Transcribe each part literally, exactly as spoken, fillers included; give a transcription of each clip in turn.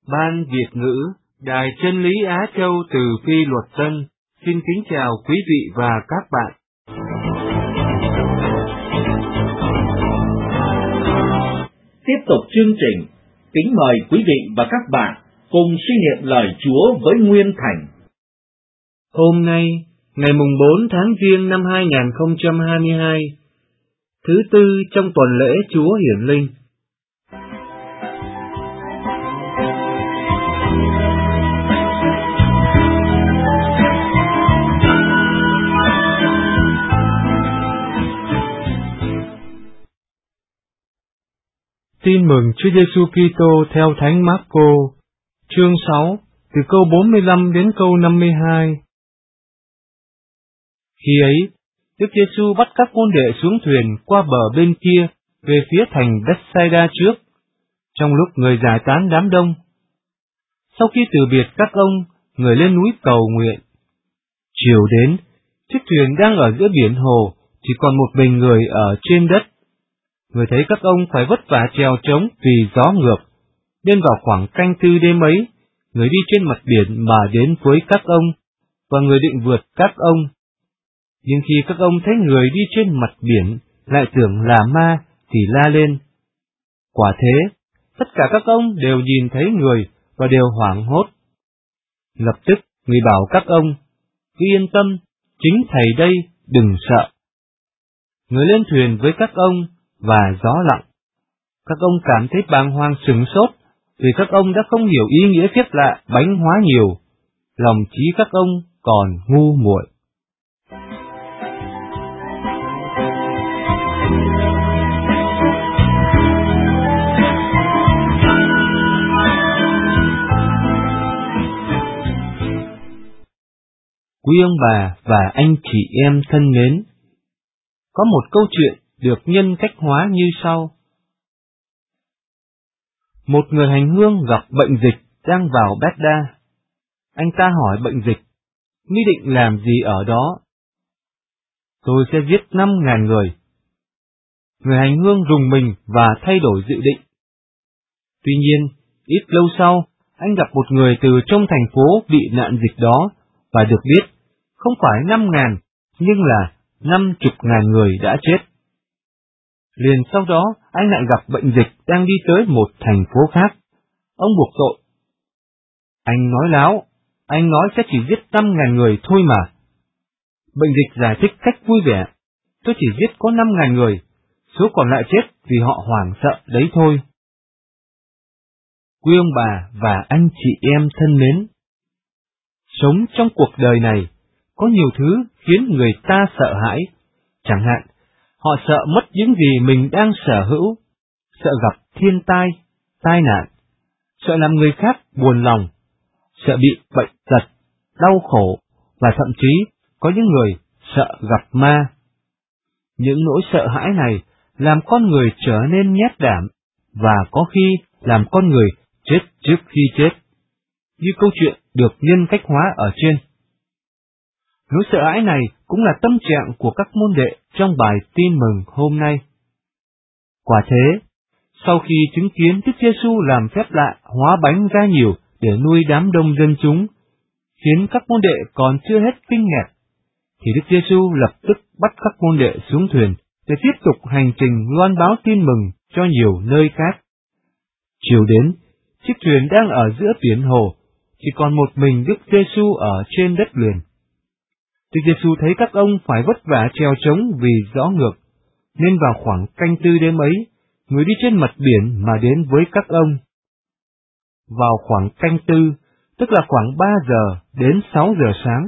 Ban Việt ngữ, Đài Chân lý Á Châu từ Phi Luật Tân, xin kính chào quý vị và các bạn. Tiếp tục chương trình, kính mời quý vị và các bạn cùng suy niệm lời Chúa với Nguyên Thành. Hôm nay, ngày mùng bốn tháng Giêng năm hai nghìn không trăm hai mươi hai, thứ tư trong tuần lễ Chúa Hiển Linh. Tin mừng Chúa Giêsu Kitô theo Thánh Mác-cô, chương sáu, từ câu bốn mươi lăm đến câu năm mươi hai. Khi ấy, Đức Giêsu bắt các môn đệ xuống thuyền qua bờ bên kia, về phía thành Bethsaida trước, trong lúc người giải tán đám đông. Sau khi từ biệt các ông, người lên núi cầu nguyện. Chiều đến, chiếc thuyền đang ở giữa biển hồ, chỉ còn một mình người ở trên đất. Người thấy các ông phải vất vả chèo trống vì gió ngược. Đêm vào khoảng canh tư đêm ấy, người đi trên mặt biển mà đến với các ông, và người định vượt các ông. Nhưng khi các ông thấy người đi trên mặt biển, lại tưởng là ma, thì la lên. Quả thế, tất cả các ông đều nhìn thấy người, và đều hoảng hốt. Lập tức, người bảo các ông, cứ yên tâm, chính Thầy đây, đừng sợ. Người lên thuyền với các ông, và gió lặng. Các ông cảm thấy bàng hoàng sửng sốt, vì các ông đã không hiểu ý nghĩa phép lạ bánh hóa nhiều. Lòng trí các ông còn ngu muội. Quý ông bà và anh chị em thân mến, có một câu chuyện được nhân cách hóa như sau. Một người hành hương gặp bệnh dịch đang vào Bethda. Anh ta hỏi bệnh dịch, "Ngươi định làm gì ở đó?" "Tôi sẽ giết năm ngàn người." Người hành hương rùng mình và thay đổi dự định. Tuy nhiên, ít lâu sau, anh gặp một người từ trong thành phố bị nạn dịch đó, và được biết, không phải năm ngàn, nhưng là năm chục ngàn người đã chết. Liền sau đó, anh lại gặp bệnh dịch đang đi tới một thành phố khác. Ông buộc tội. Anh nói láo, anh nói sẽ chỉ giết năm ngàn người thôi mà. Bệnh dịch giải thích cách vui vẻ. Tôi chỉ giết có năm ngàn người, số còn lại chết vì họ hoảng sợ đấy thôi. Quý ông bà và anh chị em thân mến, sống trong cuộc đời này, có nhiều thứ khiến người ta sợ hãi. Chẳng hạn, họ sợ mất những gì mình đang sở hữu, sợ gặp thiên tai, tai nạn, sợ làm người khác buồn lòng, sợ bị bệnh tật, đau khổ, và thậm chí có những người sợ gặp ma. Những nỗi sợ hãi này làm con người trở nên nhát đảm, và có khi làm con người chết trước khi chết, như câu chuyện được nhân cách hóa ở trên. Nỗi sợ hãi này cũng là tâm trạng của các môn đệ trong bài tin mừng hôm nay. Quả thế, sau khi chứng kiến Đức Giêsu làm phép lạ hóa bánh ra nhiều để nuôi đám đông dân chúng, khiến các môn đệ còn chưa hết kinh ngạc, thì Đức Giêsu lập tức bắt các môn đệ xuống thuyền để tiếp tục hành trình loan báo tin mừng cho nhiều nơi khác. Chiều đến, chiếc thuyền đang ở giữa biển hồ, chỉ còn một mình Đức Giêsu ở trên đất liền. Đức Giêsu thấy các ông phải vất vả chèo trống vì gió ngược, nên vào khoảng canh tư đêm ấy, người đi trên mặt biển mà đến với các ông. Vào khoảng canh tư, tức là khoảng ba giờ đến sáu giờ sáng.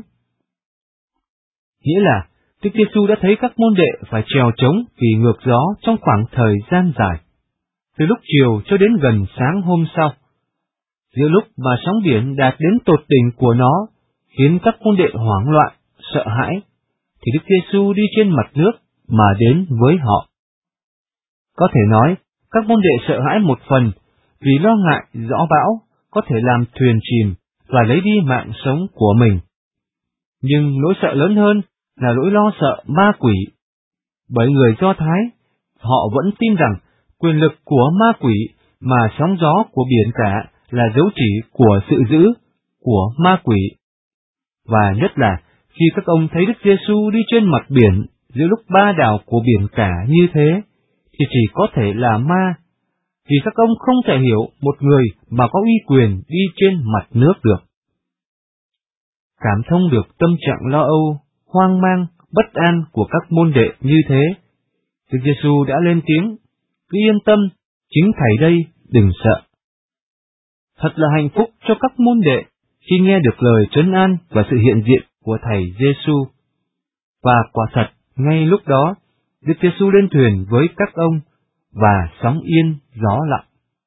Nghĩa là, Đức Giêsu đã thấy các môn đệ phải chèo trống vì ngược gió trong khoảng thời gian dài, từ lúc chiều cho đến gần sáng hôm sau. Giữa lúc mà sóng biển đạt đến tột đỉnh của nó, khiến các môn đệ hoảng loạn, sợ hãi, thì Đức Giêsu đi trên mặt nước mà đến với họ. Có thể nói, các môn đệ sợ hãi một phần vì lo ngại gió bão có thể làm thuyền chìm và lấy đi mạng sống của mình. Nhưng nỗi sợ lớn hơn là nỗi lo sợ ma quỷ. Bởi người Do Thái, họ vẫn tin rằng quyền lực của ma quỷ mà sóng gió của biển cả là dấu chỉ của sự dữ, của ma quỷ. Và nhất là khi các ông thấy Đức Giêsu đi trên mặt biển giữa lúc ba đảo của biển cả như thế, thì chỉ có thể là ma, vì các ông không thể hiểu một người mà có uy quyền đi trên mặt nước được. Cảm thông được tâm trạng lo âu, hoang mang, bất an của các môn đệ như thế, Đức Giêsu đã lên tiếng: "Cứ yên tâm, chính Thầy đây, đừng sợ." Thật là hạnh phúc cho các môn đệ khi nghe được lời trấn an và sự hiện diện của Thầy Giêsu. Và quả thật, ngay lúc đó, Đức Giêsu lên thuyền với các ông và sóng yên gió lặng.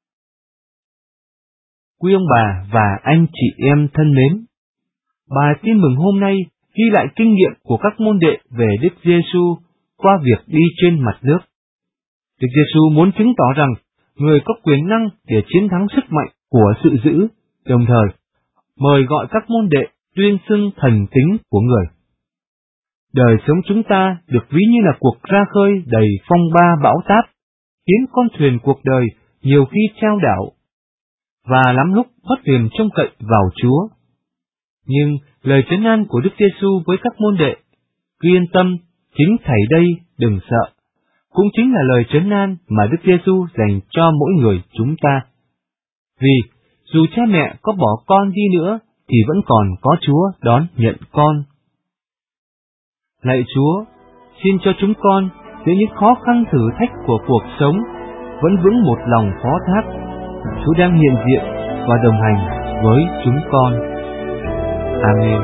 Quý ông bà và anh chị em thân mến, bài tin mừng hôm nay ghi lại kinh nghiệm của các môn đệ về Đức Giêsu qua việc đi trên mặt nước. Đức Giêsu muốn chứng tỏ rằng người có quyền năng để chiến thắng sức mạnh của sự dữ, đồng thời mời gọi các môn đệ tuyên xưng thần tính của người. Đời sống chúng ta được ví như là cuộc ra khơi đầy phong ba bão táp, khiến con thuyền cuộc đời nhiều khi chao đảo, và lắm lúc mất niềm trông cậy vào Chúa. Nhưng lời trấn an của Đức Giêsu với các môn đệ, "Cứ yên tâm, chính Thầy đây, đừng sợ", cũng chính là lời trấn an mà Đức Giêsu dành cho mỗi người chúng ta. Vì dù cha mẹ có bỏ con đi nữa, thì vẫn còn có Chúa đón nhận con. Lạy Chúa, xin cho chúng con giữa những khó khăn thử thách của cuộc sống vẫn vững một lòng phó thác. Chúa đang hiện diện và đồng hành với chúng con. Amen.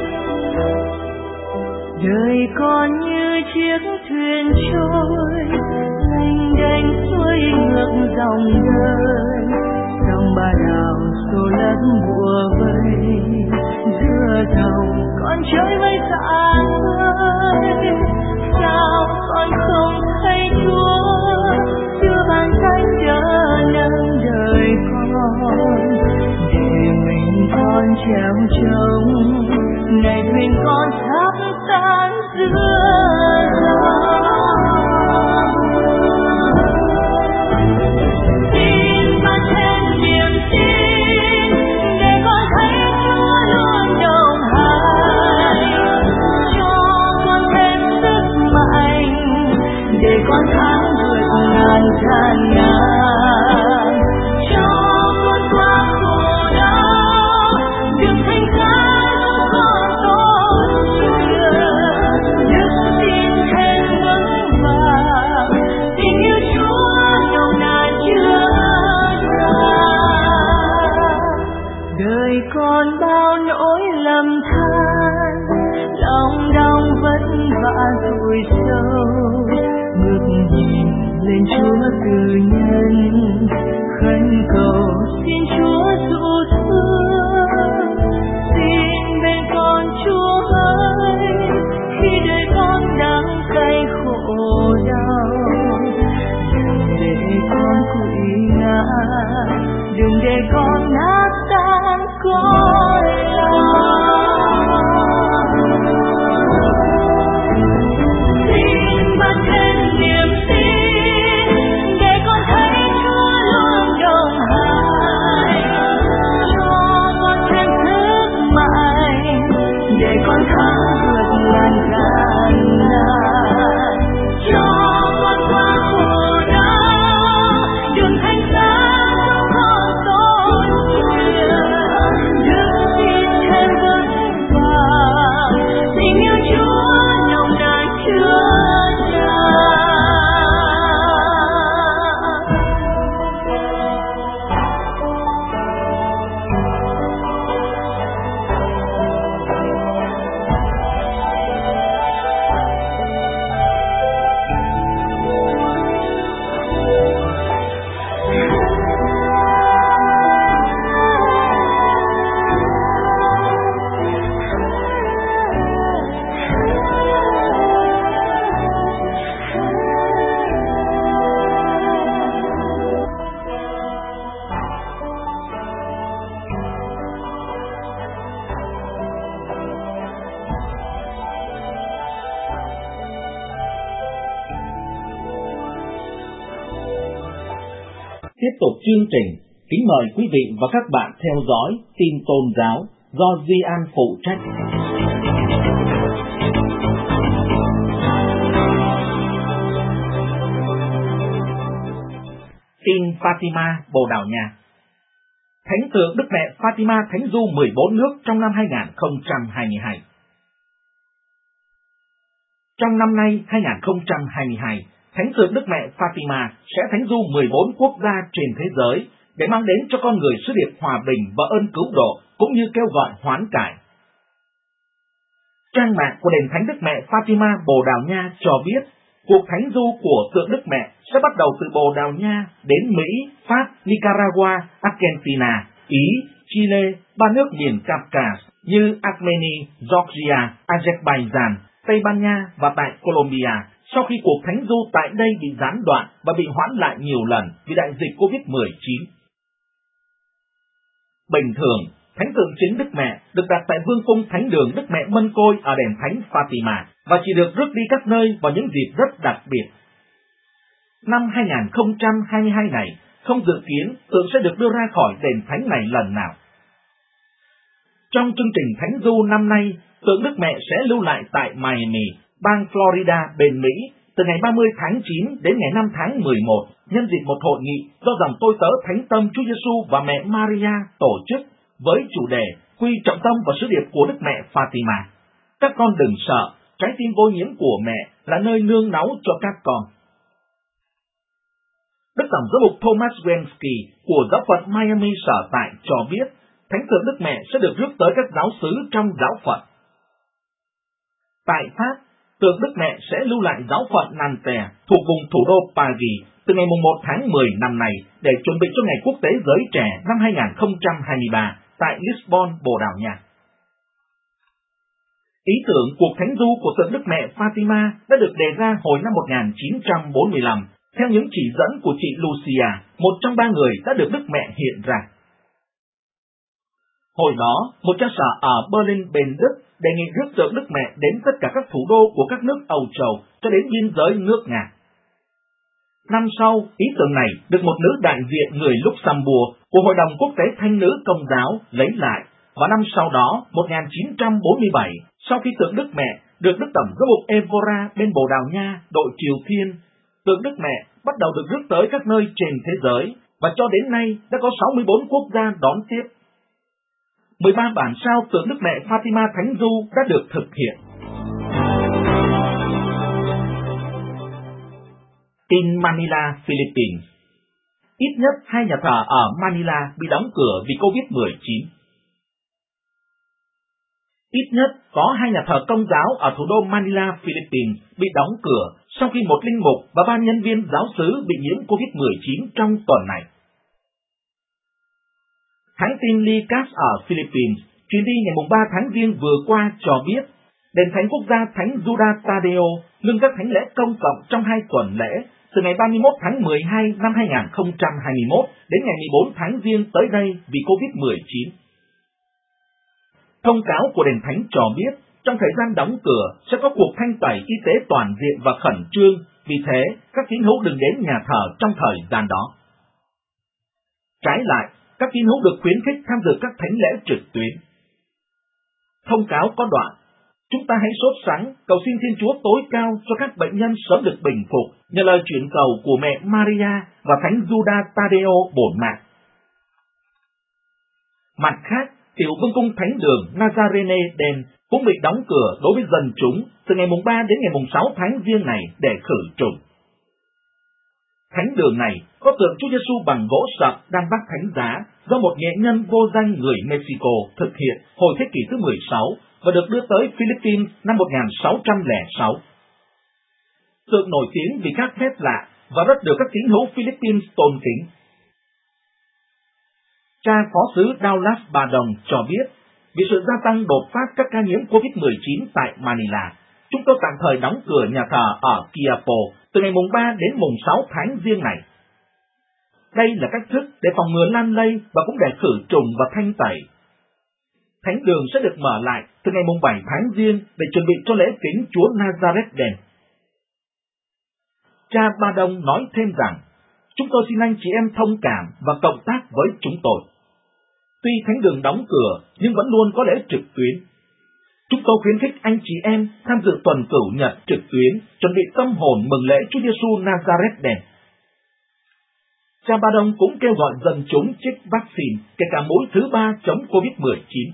Đời con như chiếc thuyền trôi, lênh đênh xuôi ngược dòng đời, dòng ba đảo xô lấp bùa vây, giữa dòng con trôi với xa vời. Sao con không thấy Chúa đưa bàn tay đỡ nâng đời con, để mình con treo trông ngày thuyền con sắp tan giữa dòng. Xin ban thêm niềm tin để con thấy Chúa luôn đồng hành, cho con thêm sức mạnh để con thắng vượt ngàn gian nan, cho con qua khổ đau được thành giá con tốt chưa. Đức tin thêm vững vàng, tình yêu Chúa nồng nàn chưa ra. Đời con bao nỗi lầm than, lòng đau vất vả dùi sâu, ngước nhìn lên Chúa từ nhân, khấn cầu xin Chúa dụ thương. Xin bên con Chúa ơi, khi đời con đang cay khổ đau, đừng để con quỵ ngã, đừng để con nát tan cõi lòng. Xin ban thêm niềm tin để con thấy Chúa luôn đồng hành, cho con thêm sức mạnh để con thắng vượt ngàn gian nan, cho con qua khổ đau đường thanh sáng con tốt chưa. Đức tin thêm vững vàng, tình yêu Chúa nồng nàn chưa ra. Tiếp tục chương trình Kính mời quý vị và các bạn theo dõi tin tôn giáo do Duy An phụ trách. Tin Fatima, Bồ Đào Nha. Thánh tượng Đức Mẹ Fatima thánh du mười bốn nước trong năm hai không hai hai. Trong năm nay hai không hai hai, Thánh tượng Đức Mẹ Fatima sẽ thánh du mười bốn quốc gia trên thế giới để mang đến cho con người sứ điệp hòa bình và ơn cứu độ, cũng như kêu gọi hoán cải. Trang mạng của đền Thánh Đức Mẹ Fatima Bồ Đào Nha cho biết, cuộc thánh du của tượng Đức Mẹ sẽ bắt đầu từ Bồ Đào Nha đến Mỹ, Pháp, Nicaragua, Argentina, Ý, Chile, ba nước miền Caucasus như Armenia, Georgia, Azerbaijan, Tây Ban Nha và tại Colombia, sau khi cuộc thánh du tại đây bị gián đoạn và bị hoãn lại nhiều lần vì đại dịch covid mười chín. Bình thường, thánh tượng chính Đức Mẹ được đặt tại Vương cung Thánh đường Đức Mẹ Mân Côi ở đền Thánh Fatima và chỉ được rước đi các nơi vào những dịp rất đặc biệt. Năm hai không hai hai này không dự kiến tượng sẽ được đưa ra khỏi đền thánh này lần nào. Trong chương trình thánh du năm nay, tượng Đức Mẹ sẽ lưu lại tại Miami, bang Florida bên Mỹ từ ngày ba mươi tháng chín đến ngày năm tháng mười một, nhân dịp một hội nghị do dòng tôi tớ Thánh Tâm Chúa Giêsu và mẹ Maria tổ chức với chủ đề Quy trọng tâm và sứ điệp của Đức Mẹ Fatima. Các con đừng sợ, trái tim vô nhiễm của mẹ là nơi nương náu cho các con. Đức Tổng giám mục Thomas Wensky của giáo phận Miami sở tại cho biết, Thánh tượng Đức Mẹ sẽ được rước tới các giáo xứ trong giáo phận. Tại Pháp, tượng Đức Mẹ sẽ lưu lại giáo phận Nanterre thuộc vùng thủ đô Paris từ ngày một tháng mười năm nay để chuẩn bị cho Ngày Quốc tế Giới Trẻ năm hai không hai ba tại Lisbon, Bồ Đào Nha. Ý tưởng cuộc thánh du của tượng Đức Mẹ Fatima đã được đề ra hồi năm một nghìn chín trăm bốn mươi lăm theo những chỉ dẫn của chị Lucia, một trong ba người đã được Đức Mẹ hiện ra. Hồi đó, một cha sở ở Berlin, bên Đức đề nghị rước tượng Đức Mẹ đến tất cả các thủ đô của các nước Âu Châu cho đến biên giới nước Nga. Năm sau, ý tưởng này được một nữ đại diện người Luxembourg của Hội đồng Quốc tế Thanh nữ Công giáo lấy lại, và năm sau đó, một nghìn chín trăm bốn mươi bảy, sau khi tượng Đức Mẹ được Đức Tổng giám mục Evora bên Bồ Đào Nha đội Triều Thiên, tượng Đức Mẹ bắt đầu được rước tới các nơi trên thế giới, và cho đến nay đã có sáu mươi bốn quốc gia đón tiếp. mười ba bản sao tượng Đức Mẹ Fatima Thánh Du đã được thực hiện. Tin Manila, Philippines. Ít nhất hai nhà thờ ở Manila bị đóng cửa vì covid mười chín. Ít nhất có hai nhà thờ Công giáo ở thủ đô Manila, Philippines bị đóng cửa sau khi một linh mục và ba nhân viên giáo xứ bị nhiễm covid mười chín trong tuần này. Hãng tin Likas ở Philippines truyền đi ngày ba tháng Giêng vừa qua cho biết, đền thánh quốc gia Thánh Judas Tadeo ngưng các thánh lễ công cộng trong hai tuần lễ từ ngày ba mươi mốt tháng mười hai năm hai không hai mốt đến ngày mười bốn tháng Giêng tới đây vì covid mười chín. Thông cáo của đền thánh cho biết, trong thời gian đóng cửa sẽ có cuộc thanh tẩy y tế toàn diện và khẩn trương, vì thế các tín hữu đừng đến nhà thờ trong thời gian đó. Trái lại, các tín hữu được khuyến khích tham dự các thánh lễ trực tuyến. Thông cáo có đoạn: chúng ta hãy sốt sắng cầu xin Thiên Chúa tối cao cho các bệnh nhân sớm được bình phục nhờ lời chuyển cầu của mẹ Maria và Thánh Judas Tadeo bổn mạng. Mặt khác, tiểu vương cung Thánh đường Nazarene đền cũng bị đóng cửa đối với dân chúng từ ngày ba đến ngày sáu tháng Giêng này để khử trùng. Thánh đường này có tượng Chúa Giêsu bằng gỗ sậm đang bắt thánh giá do một nghệ nhân vô danh người Mexico thực hiện hồi thế kỷ thứ mười sáu và được đưa tới Philippines năm một nghìn sáu trăm lẻ sáu. Tượng nổi tiếng vì các phép lạ và rất được các tín hữu Philippines tôn kính. Cha phó sứ Daulas Bà Đồng cho biết, vì sự gia tăng đột phát các ca nhiễm covid mười chín tại Manila, chúng tôi tạm thời đóng cửa nhà thờ ở Quiapo từ ngày mùng ba đến mùng sáu tháng Giêng này. Đây là cách thức để phòng ngừa lan lây và cũng để khử trùng và thanh tẩy. Thánh đường sẽ được mở lại từ ngày mùng bảy tháng Giêng để chuẩn bị cho lễ kính Chúa Nazareth đền. Cha Ba Đông nói thêm rằng, Chúng tôi xin anh chị em thông cảm và cộng tác với chúng tôi. Tuy thánh đường đóng cửa, nhưng vẫn luôn có lễ trực tuyến. Chúng tôi khuyến khích anh chị em tham dự tuần cửu nhật trực tuyến, chuẩn bị tâm hồn mừng lễ Chúa Giêsu Nazareth đen. Cha Ba Đông cũng kêu gọi dân chúng trích vaccine, kể cả mũi thứ ba chống covid mười chín.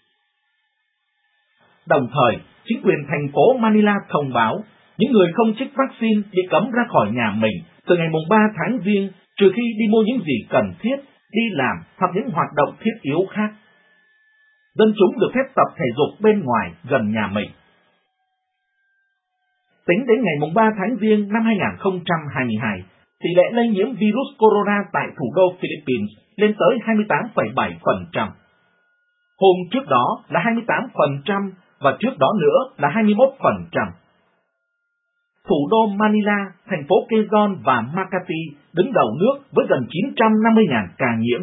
Đồng thời, chính quyền thành phố Manila thông báo, những người không trích vaccine bị cấm ra khỏi nhà mình từ ngày ba tháng Giêng, trừ khi đi mua những gì cần thiết, đi làm hoặc những hoạt động thiết yếu khác. Dân chúng được phép tập thể dục bên ngoài gần nhà mình. Tính đến ngày ba tháng Giêng năm hai nghìn không trăm hai mươi hai, tỷ lệ lây nhiễm virus corona tại thủ đô Philippines lên tới hai mươi tám phẩy bảy phần trăm. Hôm trước đó là hai mươi tám phần trăm và trước đó nữa là hai mươi mốt phần trăm. Thủ đô Manila, thành phố Quezon và Makati đứng đầu nước với gần chín trăm năm mươi nghìn ca nhiễm.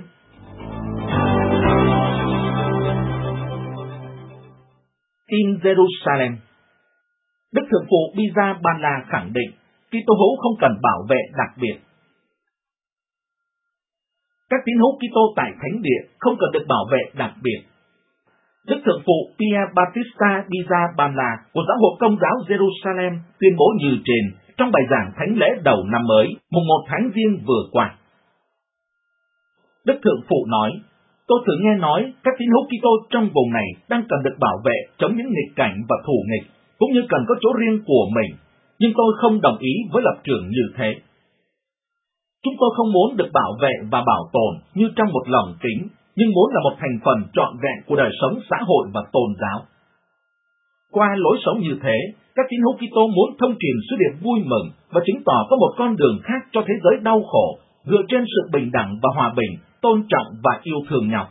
Tin Jerusalem. Đức Thượng phụ Biza Ban La khẳng định Kitô hữu không cần bảo vệ đặc biệt. Các tín hữu Kitô tại Thánh Địa không cần được bảo vệ đặc biệt. Đức Thượng phụ Pia Bautista Biza Ban La của Giáo hội Công giáo Jerusalem tuyên bố như trên trong bài giảng thánh lễ đầu năm mới, mùng một tháng Giêng vừa qua. Đức Thượng phụ nói, tôi thường nghe nói các tín hữu Kitô trong vùng này đang cần được bảo vệ chống những nghịch cảnh và thù nghịch, cũng như cần có chỗ riêng của mình, nhưng tôi không đồng ý với lập trường như thế. Chúng tôi không muốn được bảo vệ và bảo tồn như trong một lồng kính, nhưng muốn là một thành phần trọn vẹn của đời sống xã hội và tôn giáo. Qua lối sống như thế, các tín hữu Kitô muốn thông truyền sứ điệp vui mừng và chứng tỏ có một con đường khác cho thế giới đau khổ, dựa trên sự bình đẳng và hòa bình, tôn trọng và yêu thương nhau.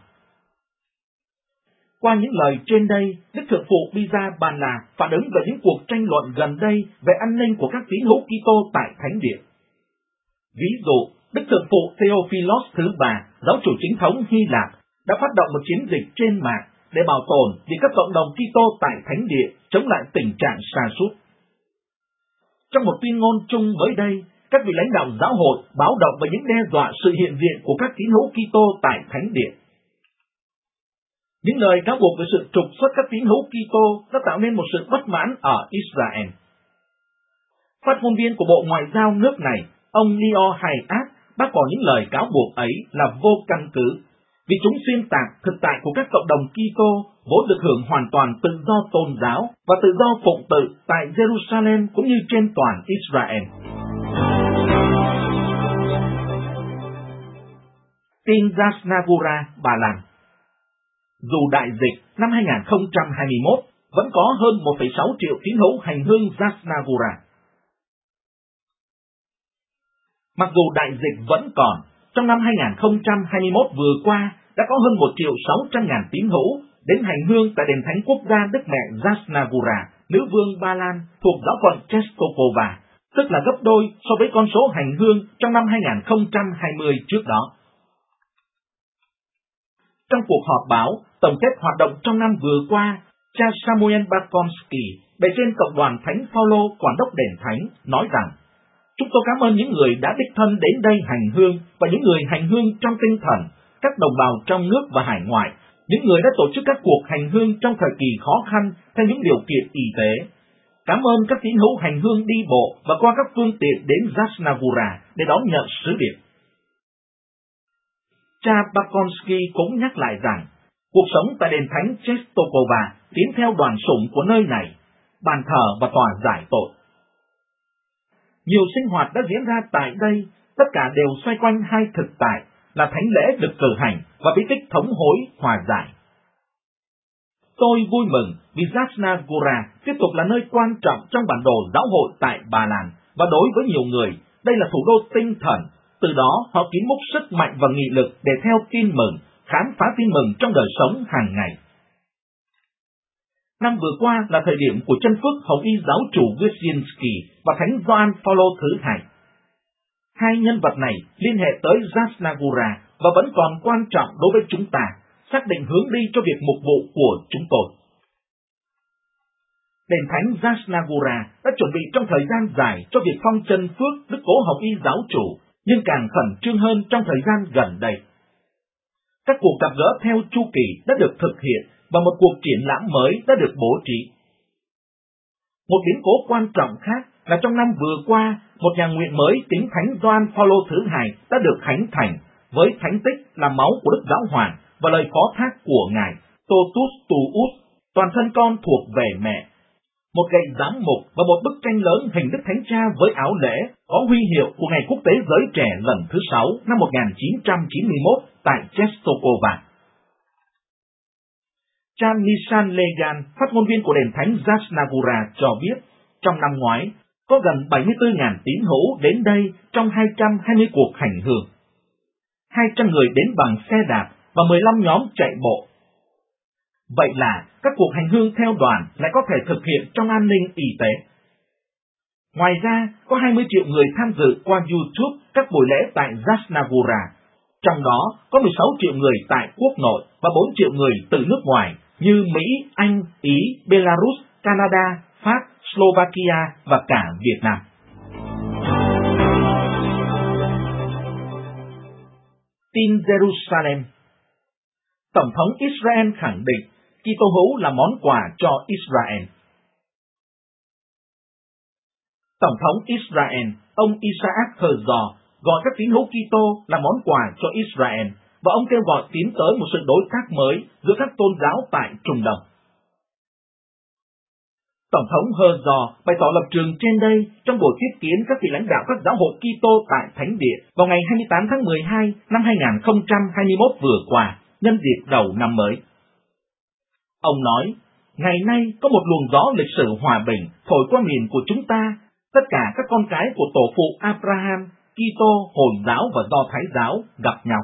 Qua những lời trên đây, Đức Thượng phụ Biza Ban La phản ứng về những cuộc tranh luận gần đây về an ninh của các tín hữu Kitô tại Thánh Địa. Ví dụ, Đức Thượng phụ Theophilos thứ ba, giáo chủ chính thống Hy Lạp, đã phát động một chiến dịch trên mạng để bảo tồn vì các cộng đồng Kitô tại Thánh Địa chống lại tình trạng sa sút. Trong một tuyên ngôn chung mới đây, các vị lãnh đạo giáo hội báo động về những đe dọa sự hiện diện của các tín hữu Kitô tại Thánh Địa. Những lời cáo buộc về sự trục xuất các tín hữu Kitô đã tạo nên một sự bất mãn ở Israel. Phát ngôn viên của Bộ Ngoại giao nước này, ông Lior Hayat, bác bỏ những lời cáo buộc ấy là vô căn cứ, vì chúng xuyên tạc thực tại của các cộng đồng Kitô vốn được hưởng hoàn toàn tự do tôn giáo và tự do phụng tự tại Jerusalem cũng như trên toàn Israel. Tin Jasnagura, Ba Lan. Dù đại dịch năm hai nghìn không trăm hai mươi mốt vẫn có hơn một phẩy sáu triệu tín hữu hành hương Jasnagura. Mặc dù đại dịch vẫn còn, trong năm hai nghìn không trăm hai mươi mốt vừa qua đã có hơn một triệu sáu trăm ngàn tín hữu đến hành hương tại đền thánh quốc gia Đức Mẹ Jasnagura, nữ vương Ba Lan thuộc giáo phận Częstochowa, tức là gấp đôi so với con số hành hương trong năm hai nghìn không trăm hai mươi trước đó. Trong cuộc họp báo tổng kết hoạt động trong năm vừa qua, cha Samuel Bakomsky, bề trên cộng đoàn Thánh Phaolô quản đốc đền thánh, nói rằng: Chúng tôi cảm ơn những người đã đích thân đến đây hành hương và những người hành hương trong tinh thần, các đồng bào trong nước và hải ngoại, những người đã tổ chức các cuộc hành hương trong thời kỳ khó khăn theo những điều kiện y tế. Cảm ơn các tín hữu hành hương đi bộ và qua các phương tiện đến Jasnagura để đón nhận sứ điệp. Cha Bakomsky cũng nhắc lại rằng, cuộc sống tại đền thánh Częstochowa tiến theo đoàn sủng của nơi này, bàn thờ và tòa giải tội. Nhiều sinh hoạt đã diễn ra tại đây, tất cả đều xoay quanh hai thực tại là thánh lễ được cử hành và bí tích thống hối hòa giải. Tôi vui mừng vì Jasnagura tiếp tục là nơi quan trọng trong bản đồ giáo hội tại Ba Lan, và đối với nhiều người, đây là thủ đô tinh thần. Từ đó họ kiếm múc sức mạnh và nghị lực để theo tin mừng, khám phá tin mừng trong đời sống hàng ngày. Năm vừa qua là thời điểm của chân phước Hồng Y giáo chủ Wyszynski và Thánh Gioan Phaolô thứ hai. Hai nhân vật này liên hệ tới Jasnagura và vẫn còn quan trọng đối với chúng ta, xác định hướng đi cho việc mục vụ của chúng tôi. Đền thánh Jasnagura đã chuẩn bị trong thời gian dài cho việc phong chân phước Đức Cố Hồng Y giáo chủ, nhưng càng khẩn trương hơn trong thời gian gần đây. Các cuộc gặp gỡ theo chu kỳ đã được thực hiện và một cuộc triển lãm mới đã được bố trí. Một biến cố quan trọng khác là trong năm vừa qua, một nhà nguyện mới kính Thánh Gioan Phaolô thứ hai đã được khánh thành với thánh tích là máu của Đức Giáo Hoàng và lời phó thác của Ngài Totus Tuus, toàn thân con thuộc về mẹ. Một gậy giám mục và một bức tranh lớn hình Đức Thánh Cha với áo lễ có huy hiệu của Ngày Quốc tế Giới Trẻ lần thứ sáu năm một nghìn chín trăm chín mươi mốt tại Czestochowa. Cha Nishan Legan, phát ngôn viên của đền thánh Jasnagura cho biết, trong năm ngoái, có gần bảy mươi tư nghìn tín hữu đến đây trong hai trăm hai mươi cuộc hành hương. hai trăm người đến bằng xe đạp và mười lăm nhóm chạy bộ. Vậy là các cuộc hành hương theo đoàn lại có thể thực hiện trong an ninh y tế. Ngoài ra, có hai mươi triệu người tham dự qua YouTube các buổi lễ tại Jasnagura. Trong đó có mười sáu triệu người tại quốc nội và bốn triệu người từ nước ngoài như Mỹ, Anh, Ý, Belarus, Canada, Pháp, Slovakia và cả Việt Nam. Tin Jerusalem. Tổng thống Israel khẳng định Kitô hữu là món quà cho Israel. Tổng thống Israel, ông Isaac Herzog, gọi các tín hữu Kitô là món quà cho Israel, và ông kêu gọi tiến tới một sự đối tác mới giữa các tôn giáo tại Trung Đông. Tổng thống Herzog bày tỏ lập trường trên đây trong buổi tiếp kiến các vị lãnh đạo các giáo hội Kitô tại Thánh Địa vào ngày hai mươi tám tháng mười hai năm hai nghìn không trăm hai mươi mốt vừa qua, nhân dịp đầu năm mới. Ông nói, ngày nay có một luồng gió lịch sử hòa bình thổi qua miền của chúng ta, tất cả các con cái của tổ phụ Abraham, Kitô, Hồi giáo và Do Thái giáo gặp nhau.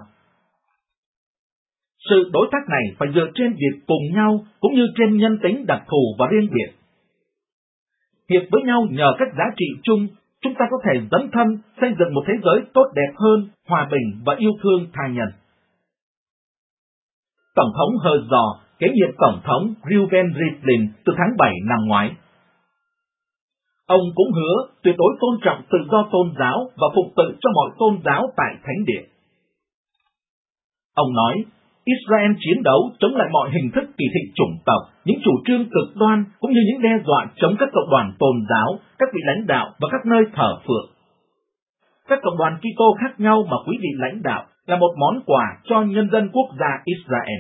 Sự đối tác này phải dựa trên việc cùng nhau cũng như trên nhân tính đặc thù và riêng biệt. Hiệp với nhau nhờ các giá trị chung, chúng ta có thể dấn thân xây dựng một thế giới tốt đẹp hơn, hòa bình và yêu thương tha nhân. Tổng thống Herzog kế nhiệm Tổng thống Reuven Rivlin từ tháng bảy năm ngoái. Ông cũng hứa tuyệt đối tôn trọng tự do tôn giáo và phục tự cho mọi tôn giáo tại Thánh Địa. Ông nói, Israel chiến đấu chống lại mọi hình thức kỳ thị chủng tộc, những chủ trương cực đoan cũng như những đe dọa chống các cộng đoàn tôn giáo, các vị lãnh đạo và các nơi thờ phượng. Các cộng đoàn Kitô khác nhau mà quý vị lãnh đạo là một món quà cho nhân dân quốc gia Israel.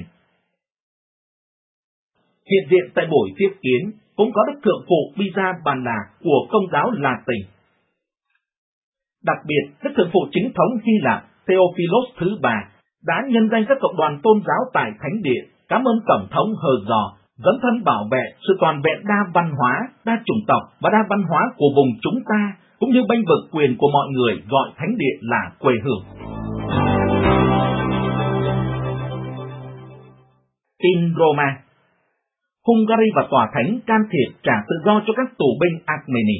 Hiện diện tại buổi tiếp kiến cũng có Đức Thượng phụ Pizza Banda của Công giáo Latin. Đặc biệt, Đức Thượng phụ chính thống Hy Lạp Theophilos thứ ba đã nhân danh các cộng đoàn tôn giáo tại Thánh Địa cảm ơn Tổng thống Herzog dấn thân bảo vệ sự toàn vẹn đa văn hóa, đa chủng tộc và đa văn hóa của vùng chúng ta, cũng như bênh vực quyền của mọi người gọi Thánh Địa là quê hương. Tin Roma. Hungary và Tòa Thánh can thiệp trả tự do cho các tù binh Armenia.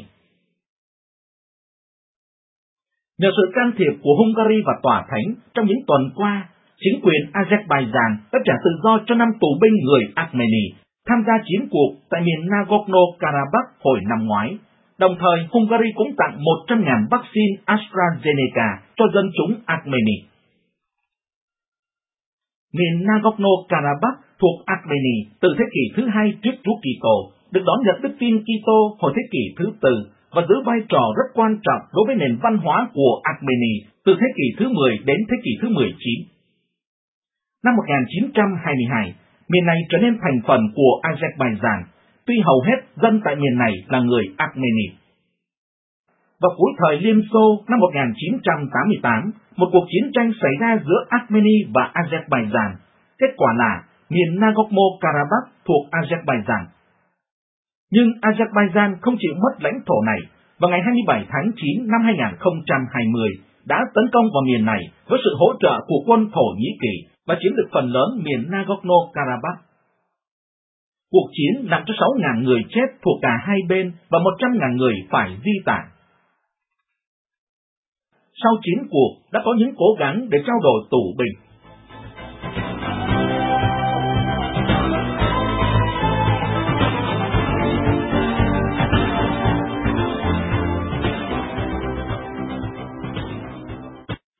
Nhờ sự can thiệp của Hungary và Tòa Thánh trong những tuần qua, chính quyền Azerbaijan đã trả tự do cho năm tù binh người Armenia tham gia chiến cuộc tại miền Nagorno-Karabakh hồi năm ngoái. Đồng thời, Hungary cũng tặng một trăm nghìn vaccine AstraZeneca cho dân chúng Armenia. Miền Nagorno-Karabakh thuộc Armenia từ thế kỷ thứ hai trước Chúa Kitô được đón nhận đức tin Kitô hồi thế kỷ thứ tư và giữ vai trò rất quan trọng đối với nền văn hóa của Armenia từ thế kỷ thứ mười đến thế kỷ thứ mười chín. Năm một nghìn chín trăm hai mươi hai, miền này trở nên thành phần của Azerbaijan, tuy hầu hết dân tại miền này là người Armenia. Vào cuối thời Liên Xô năm một nghìn chín trăm tám mươi tám, một cuộc chiến tranh xảy ra giữa Armenia và Azerbaijan. Kết quả là miền Nagorno-Karabakh thuộc Azerbaijan. Nhưng Azerbaijan không chịu mất lãnh thổ này, và ngày hai mươi bảy tháng chín năm hai nghìn không trăm hai mươi đã tấn công vào miền này với sự hỗ trợ của quân Thổ Nhĩ Kỳ và chiếm được phần lớn miền Nagorno-Karabakh. Cuộc chiến làm cho sáu nghìn người chết thuộc cả hai bên và một trăm nghìn người phải di tản. Sau chiến cuộc đã có những cố gắng để trao đổi tù binh.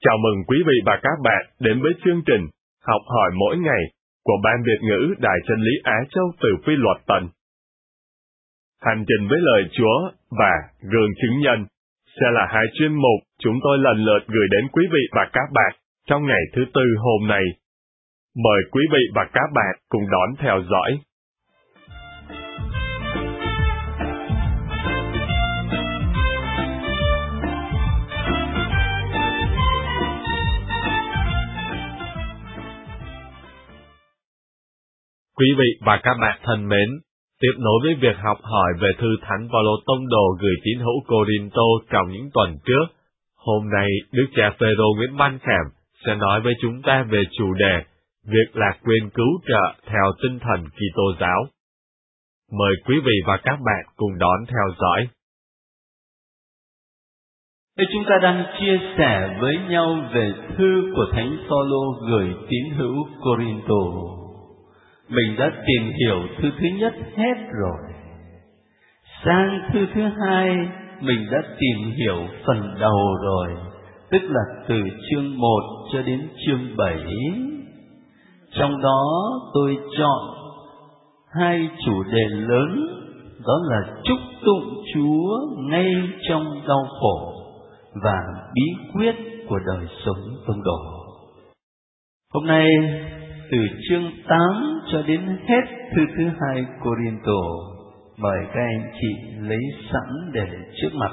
Chào mừng quý vị và các bạn đến với chương trình Học hỏi mỗi ngày của Ban Việt ngữ Đài Chân lý Á Châu từ Phi Luật Tân. Hành trình với lời Chúa và gương chứng nhân sẽ là hai chuyên mục chúng tôi lần lượt gửi đến quý vị và các bạn trong ngày thứ Tư hôm nay. Mời quý vị và các bạn cùng đón theo dõi. Quý vị và các bạn thân mến, tiếp nối với việc học hỏi về thư Thánh Phaolô tông đồ gửi tín hữu Cô-rinh-tô trong những tuần trước, hôm nay Đức cha Phêrô Nguyễn Văn Khảm sẽ nói với chúng ta về chủ đề việc lạc quên cứu trợ theo tinh thần Kitô giáo. Mời quý vị và các bạn cùng đón theo dõi. Đây chúng ta đang chia sẻ với nhau về thư của Thánh Phaolô gửi tín hữu Cô-rinh-tô. Mình đã tìm hiểu thư thứ nhất hết rồi. Sang thư thứ hai, mình đã tìm hiểu phần đầu rồi, tức là từ chương một cho đến chương bảy. Trong đó tôi chọn hai chủ đề lớn, đó là chúc tụng Chúa ngay trong đau khổ và bí quyết của đời sống tông đồ. Hôm nay từ chương tám cho đến hết thư thứ hai Cô-rinh-tô, mời các anh chị lấy sẵn để trước mặt.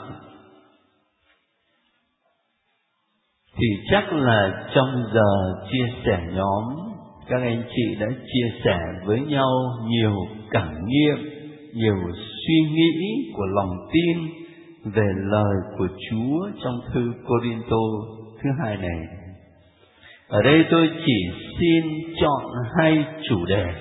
Thì chắc là trong giờ chia sẻ nhóm, các anh chị đã chia sẻ với nhau nhiều cảm nghiệm, nhiều suy nghĩ của lòng tin về lời của Chúa trong thư Cô-rinh-tô thứ hai này. Ở đây tôi chỉ xin chọn hai chủ đề.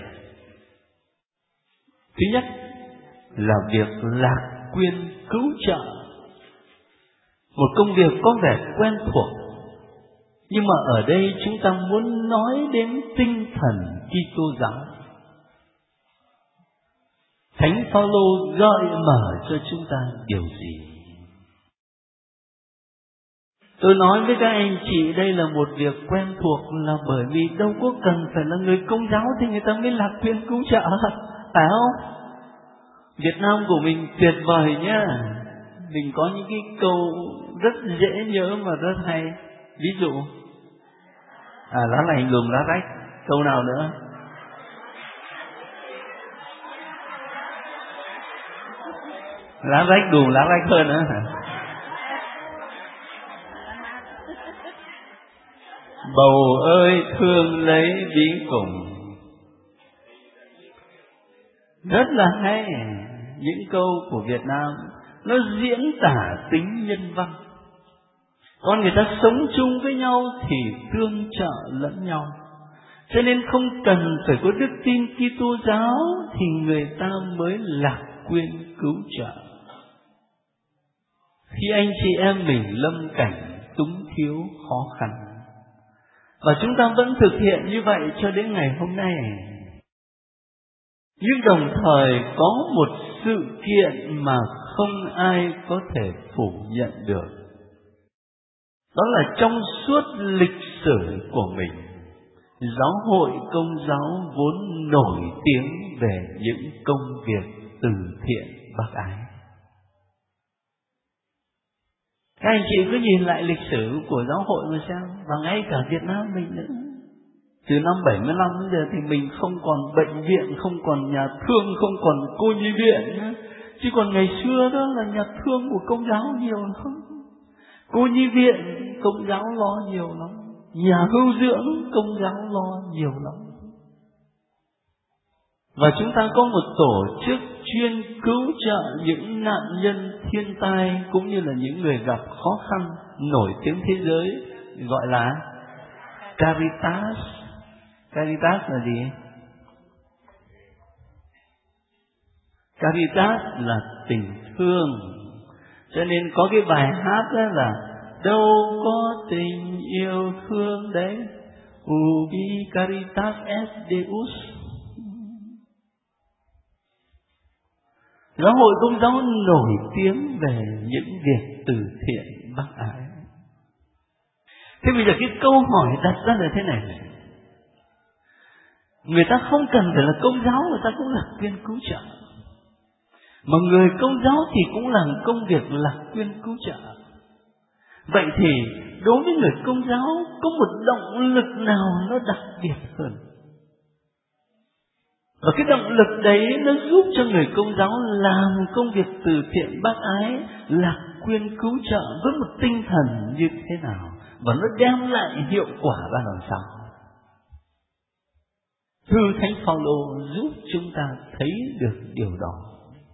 Thứ nhất là việc lạc quyên cứu trợ, một công việc có vẻ quen thuộc, nhưng mà ở đây chúng ta muốn nói đến tinh thần Kitô giáo. Thánh Phaolô gợi mở cho chúng ta điều gì? Tôi nói với các anh chị đây là một việc quen thuộc, là bởi vì đâu có cần phải là người Công giáo thì người ta mới lạc quyên cứu trợ, phải không? Việt Nam của mình tuyệt vời nhá. Mình có những cái câu rất dễ nhớ mà rất hay. Ví dụ À lá lành lùm lá rách. Câu nào nữa? Lá rách đùm lá rách hơn nữa hả? Bầu ơi thương lấy bí cùng. Rất là hay. Những câu của Việt Nam nó diễn tả tính nhân văn. Con người ta sống chung với nhau thì tương trợ lẫn nhau, cho nên không cần phải có đức tin Kitô giáo thì người ta mới lạc quyên cứu trợ. Khi anh chị em mình lâm cảnh túng thiếu khó khăn, và chúng ta vẫn thực hiện như vậy cho đến ngày hôm nay. Nhưng đồng thời có một sự kiện mà không ai có thể phủ nhận được. Đó là trong suốt lịch sử của mình, Giáo hội Công giáo vốn nổi tiếng về những công việc từ thiện bác ái. Các anh chị cứ nhìn lại lịch sử của giáo hội mà xem, và ngay cả Việt Nam mình nữa. Từ năm bảy mươi lăm đến giờ thì mình không còn bệnh viện, không còn nhà thương, không còn cô nhi viện nữa. Chứ còn ngày xưa đó là nhà thương của Công giáo nhiều lắm, cô nhi viện Công giáo lo nhiều lắm, nhà hưu dưỡng Công giáo lo nhiều lắm. Và chúng ta có một tổ chức chuyên cứu trợ những nạn nhân thiên tai cũng như là những người gặp khó khăn nổi tiếng thế giới, gọi là Caritas. Caritas là gì? Caritas là tình thương. Cho nên có cái bài hát đó là đâu có tình yêu thương đấy, ubi caritas est Deus. Giáo hội Công giáo nổi tiếng về những việc từ thiện bác ái. Thế bây giờ cái câu hỏi đặt ra là thế này: người ta không cần phải là công giáo, người ta cũng là quyên cứu trợ. Mà người công giáo thì cũng làm công việc là quyên cứu trợ. Vậy thì đối với người công giáo có một động lực nào nó đặc biệt hơn? Và cái động lực đấy nó giúp cho người công giáo làm công việc từ thiện bác ái là quyên cứu trợ với một tinh thần như thế nào, và nó đem lại hiệu quả ra làm sao? Thư Thánh Phaolô giúp chúng ta thấy được điều đó.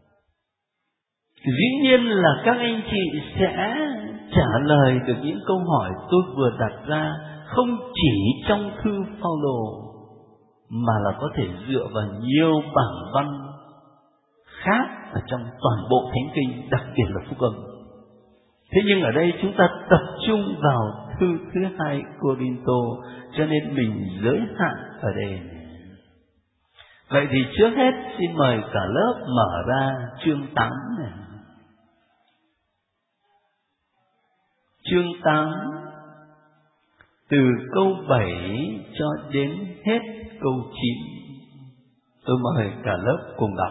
Dĩ nhiên là các anh chị sẽ trả lời được những câu hỏi tôi vừa đặt ra không chỉ trong thư Phaolô, mà là có thể dựa vào nhiều bản văn khác ở trong toàn bộ Thánh Kinh, đặc biệt là Phúc Âm. Thế nhưng ở đây chúng ta tập trung vào thư thứ hai Cô-rinh-tô, cho nên mình giới hạn ở đây. Vậy thì trước hết xin mời cả lớp mở ra chương tám này. Chương tám từ câu bảy cho đến hết câu chín. Tôi mời cả lớp cùng đọc.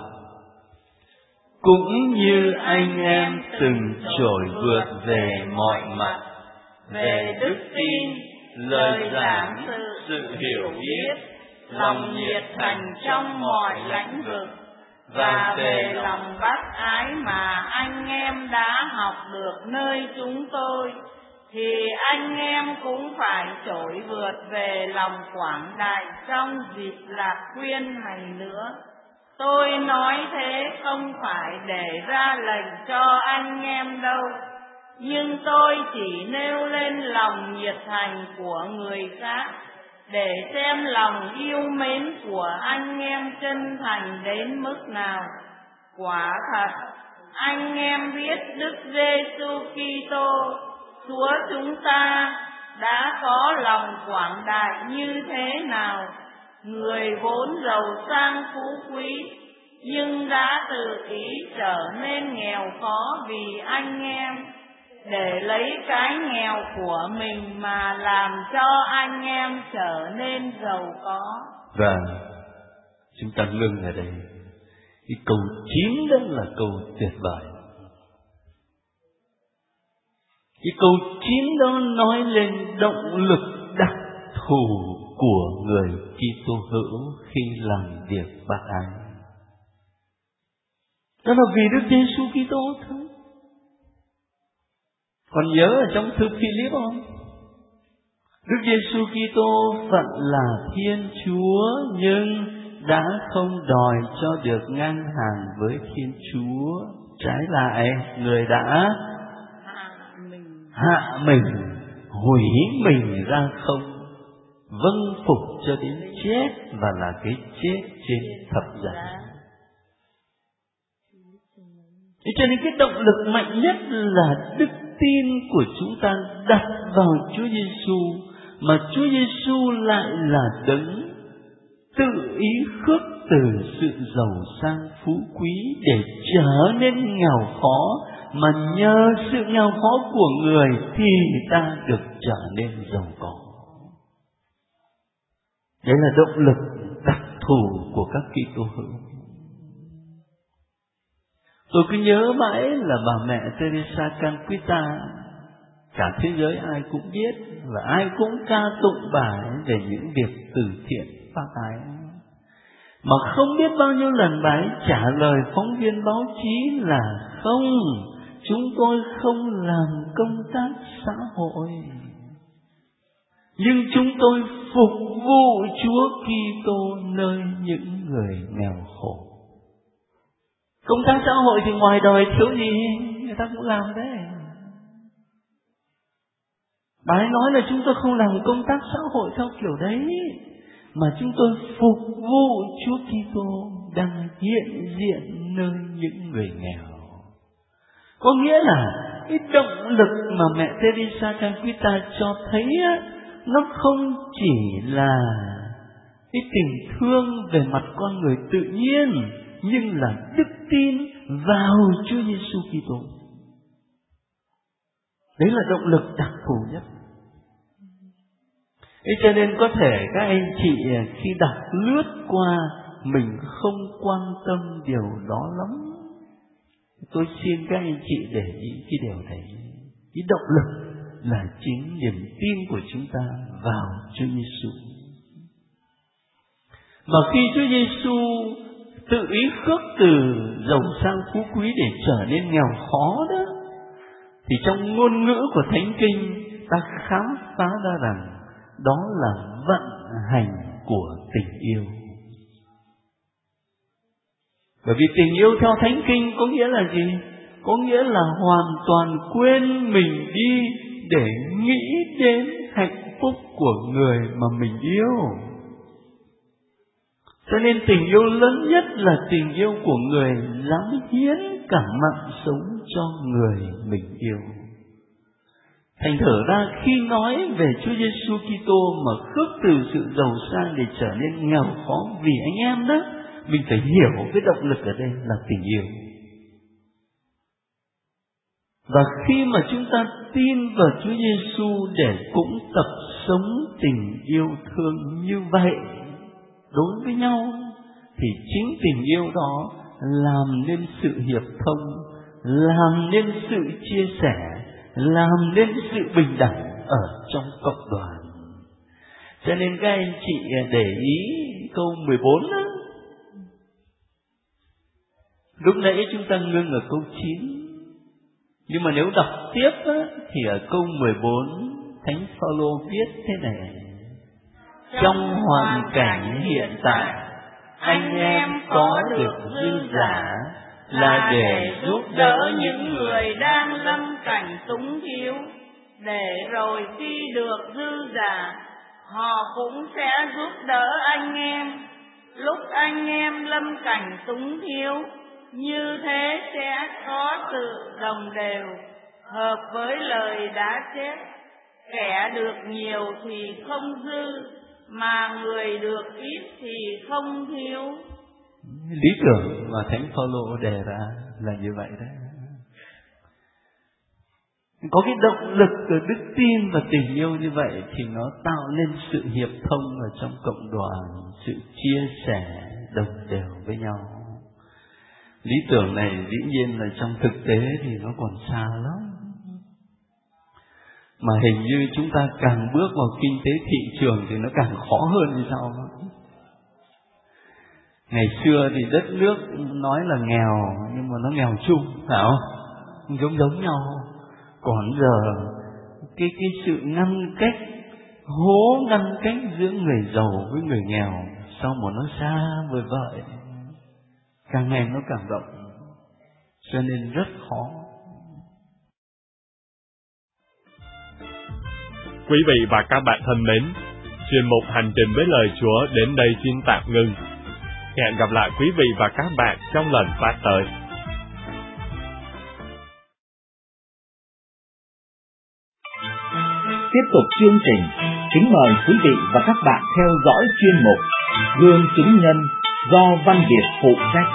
Cũng như anh em từng trỗi vượt về mọi mặt, về đức tin, lời giảng, sự hiểu biết, lòng nhiệt thành trong mọi lĩnh vực, và về lòng bác ái mà anh em đã học được nơi chúng tôi, thì anh em cũng phải trỗi vượt về lòng quảng đại trong dịp lạc khuyên này nữa. Tôi nói thế không phải để ra lệnh cho anh em đâu, nhưng tôi chỉ nêu lên lòng nhiệt thành của người khác, để xem lòng yêu mến của anh em chân thành đến mức nào. Quả thật, anh em biết Đức Giêsu Kitô, Chúa chúng ta, đã có lòng quảng đại như thế nào. Người vốn giàu sang phú quý, nhưng đã tự ý trở nên nghèo khó vì anh em, để lấy cái nghèo của mình mà làm cho anh em trở nên giàu có. Và chúng ta ngưng ở đây. Cái câu chín đó là câu tuyệt vời. Cái câu chín đó nói lên động lực đặc thù của người Kitô hữu khi làm việc bác ái. Đó là vì Đức Giêsu Kitô thôi. Còn nhớ ở trong thư Philip không? Đức Giêsu Kitô phận là Thiên Chúa, nhưng đã không đòi cho được ngang hàng với Thiên Chúa. Trái lại, người đã hạ mình, hủy mình ra không, vâng phục cho đến chết, và là cái chết trên thập giá. Thế cho nên cái động lực mạnh nhất là đức tin của chúng ta đặt vào Chúa Giêsu, mà Chúa Giêsu lại là đấng tự ý khước từ sự giàu sang phú quý để trở nên nghèo khó, mà nhờ sự nghèo khó của người thì ta được trở nên giàu có. Đấy là động lực đặc thù của các Kitô hữu. Tôi cứ nhớ mãi là bà mẹ Teresa Calcutta, cả thế giới ai cũng biết và ai cũng ca tụng bà ấy về những việc từ thiện bác ái. Mà không biết bao nhiêu lần bà ấy trả lời phóng viên báo chí là không, chúng tôi không làm công tác xã hội, nhưng chúng tôi phục vụ Chúa Kitô nơi những người nghèo khổ. Công tác xã hội thì ngoài đời thiếu gì người ta cũng làm đấy. Bà ấy nói là chúng tôi không làm công tác xã hội theo kiểu đấy, mà chúng tôi phục vụ Chúa Kitô đang hiện diện nơi những người nghèo. Có nghĩa là cái động lực mà mẹ Teresa Calcutta cho thấy á, nó không chỉ là cái tình thương về mặt con người tự nhiên, nhưng là đức tin vào Chúa Giêsu Kitô. Đấy là động lực đặc thù nhất. Thế cho nên có thể các anh chị khi đọc lướt qua mình không quan tâm điều đó lắm. Tôi xin các anh chị để ý cái điều này. Cái động lực là chính niềm tin của chúng ta vào Chúa Giêsu. Mà khi Chúa Giêsu tự ý khước từ giàu sang phú quý để trở nên nghèo khó đó, thì trong ngôn ngữ của Thánh Kinh ta khám phá ra rằng đó là vận hành của tình yêu. Bởi vì tình yêu theo Thánh Kinh có nghĩa là gì? Có nghĩa là hoàn toàn quên mình đi để nghĩ đến hạnh phúc của người mà mình yêu. Cho nên tình yêu lớn nhất là tình yêu của người dám hiến cả mạng sống cho người mình yêu. Thành thử ra khi nói về Chúa Giêsu Kitô mà khước từ sự giàu sang để trở nên nghèo khó vì anh em đó, mình phải hiểu cái động lực ở đây là tình yêu. Và khi mà chúng ta tin vào Chúa Giêsu để cũng tập sống tình yêu thương như vậy đối với nhau, thì chính tình yêu đó làm nên sự hiệp thông, làm nên sự chia sẻ, làm nên sự bình đẳng ở trong cộng đoàn. Cho nên các anh chị để ý câu mười bốn đó. Lúc nãy chúng ta ngưng ở câu chín, nhưng mà nếu đọc tiếp á, thì ở câu mười bốn Thánh Phaolô viết thế này: trong hoàn cảnh hiện tại, anh em có được dư giả là để giúp đỡ những người đang lâm cảnh túng thiếu, để rồi khi được dư giả, họ cũng sẽ giúp đỡ anh em lúc anh em lâm cảnh túng thiếu. Như thế sẽ có sự đồng đều, hợp với lời đã chép: kẻ được nhiều thì không dư, mà người được ít thì không thiếu. Lý tưởng mà Thánh Phaolô đề ra là như vậy đấy. Có cái động lực từ đức tin và tình yêu như vậy thì nó tạo nên sự hiệp thông ở trong cộng đoàn, sự chia sẻ đồng đều với nhau. Lý tưởng này dĩ nhiên là trong thực tế thì nó còn xa lắm. Mà hình như chúng ta càng bước vào kinh tế thị trường thì nó càng khó hơn thì sao? Ngày xưa thì đất nước nói là nghèo, nhưng mà nó nghèo chung, phải không? Giống giống nhau. Còn giờ cái cái sự ngăn cách, hố ngăn cách giữa người giàu với người nghèo, sao mà nó xa vời vợi, càng ngày nó càng rộng, cho nên rất khó. Quý vị và các bạn thân mến, chuyên mục Hành trình với lời Chúa đến đây xin tạm ngưng. Hẹn gặp lại quý vị và các bạn trong lần phát tới. Tiếp tục chương trình, kính mời quý vị và các bạn theo dõi chuyên mục Gương Chứng Nhân do Văn Việt phụ trách.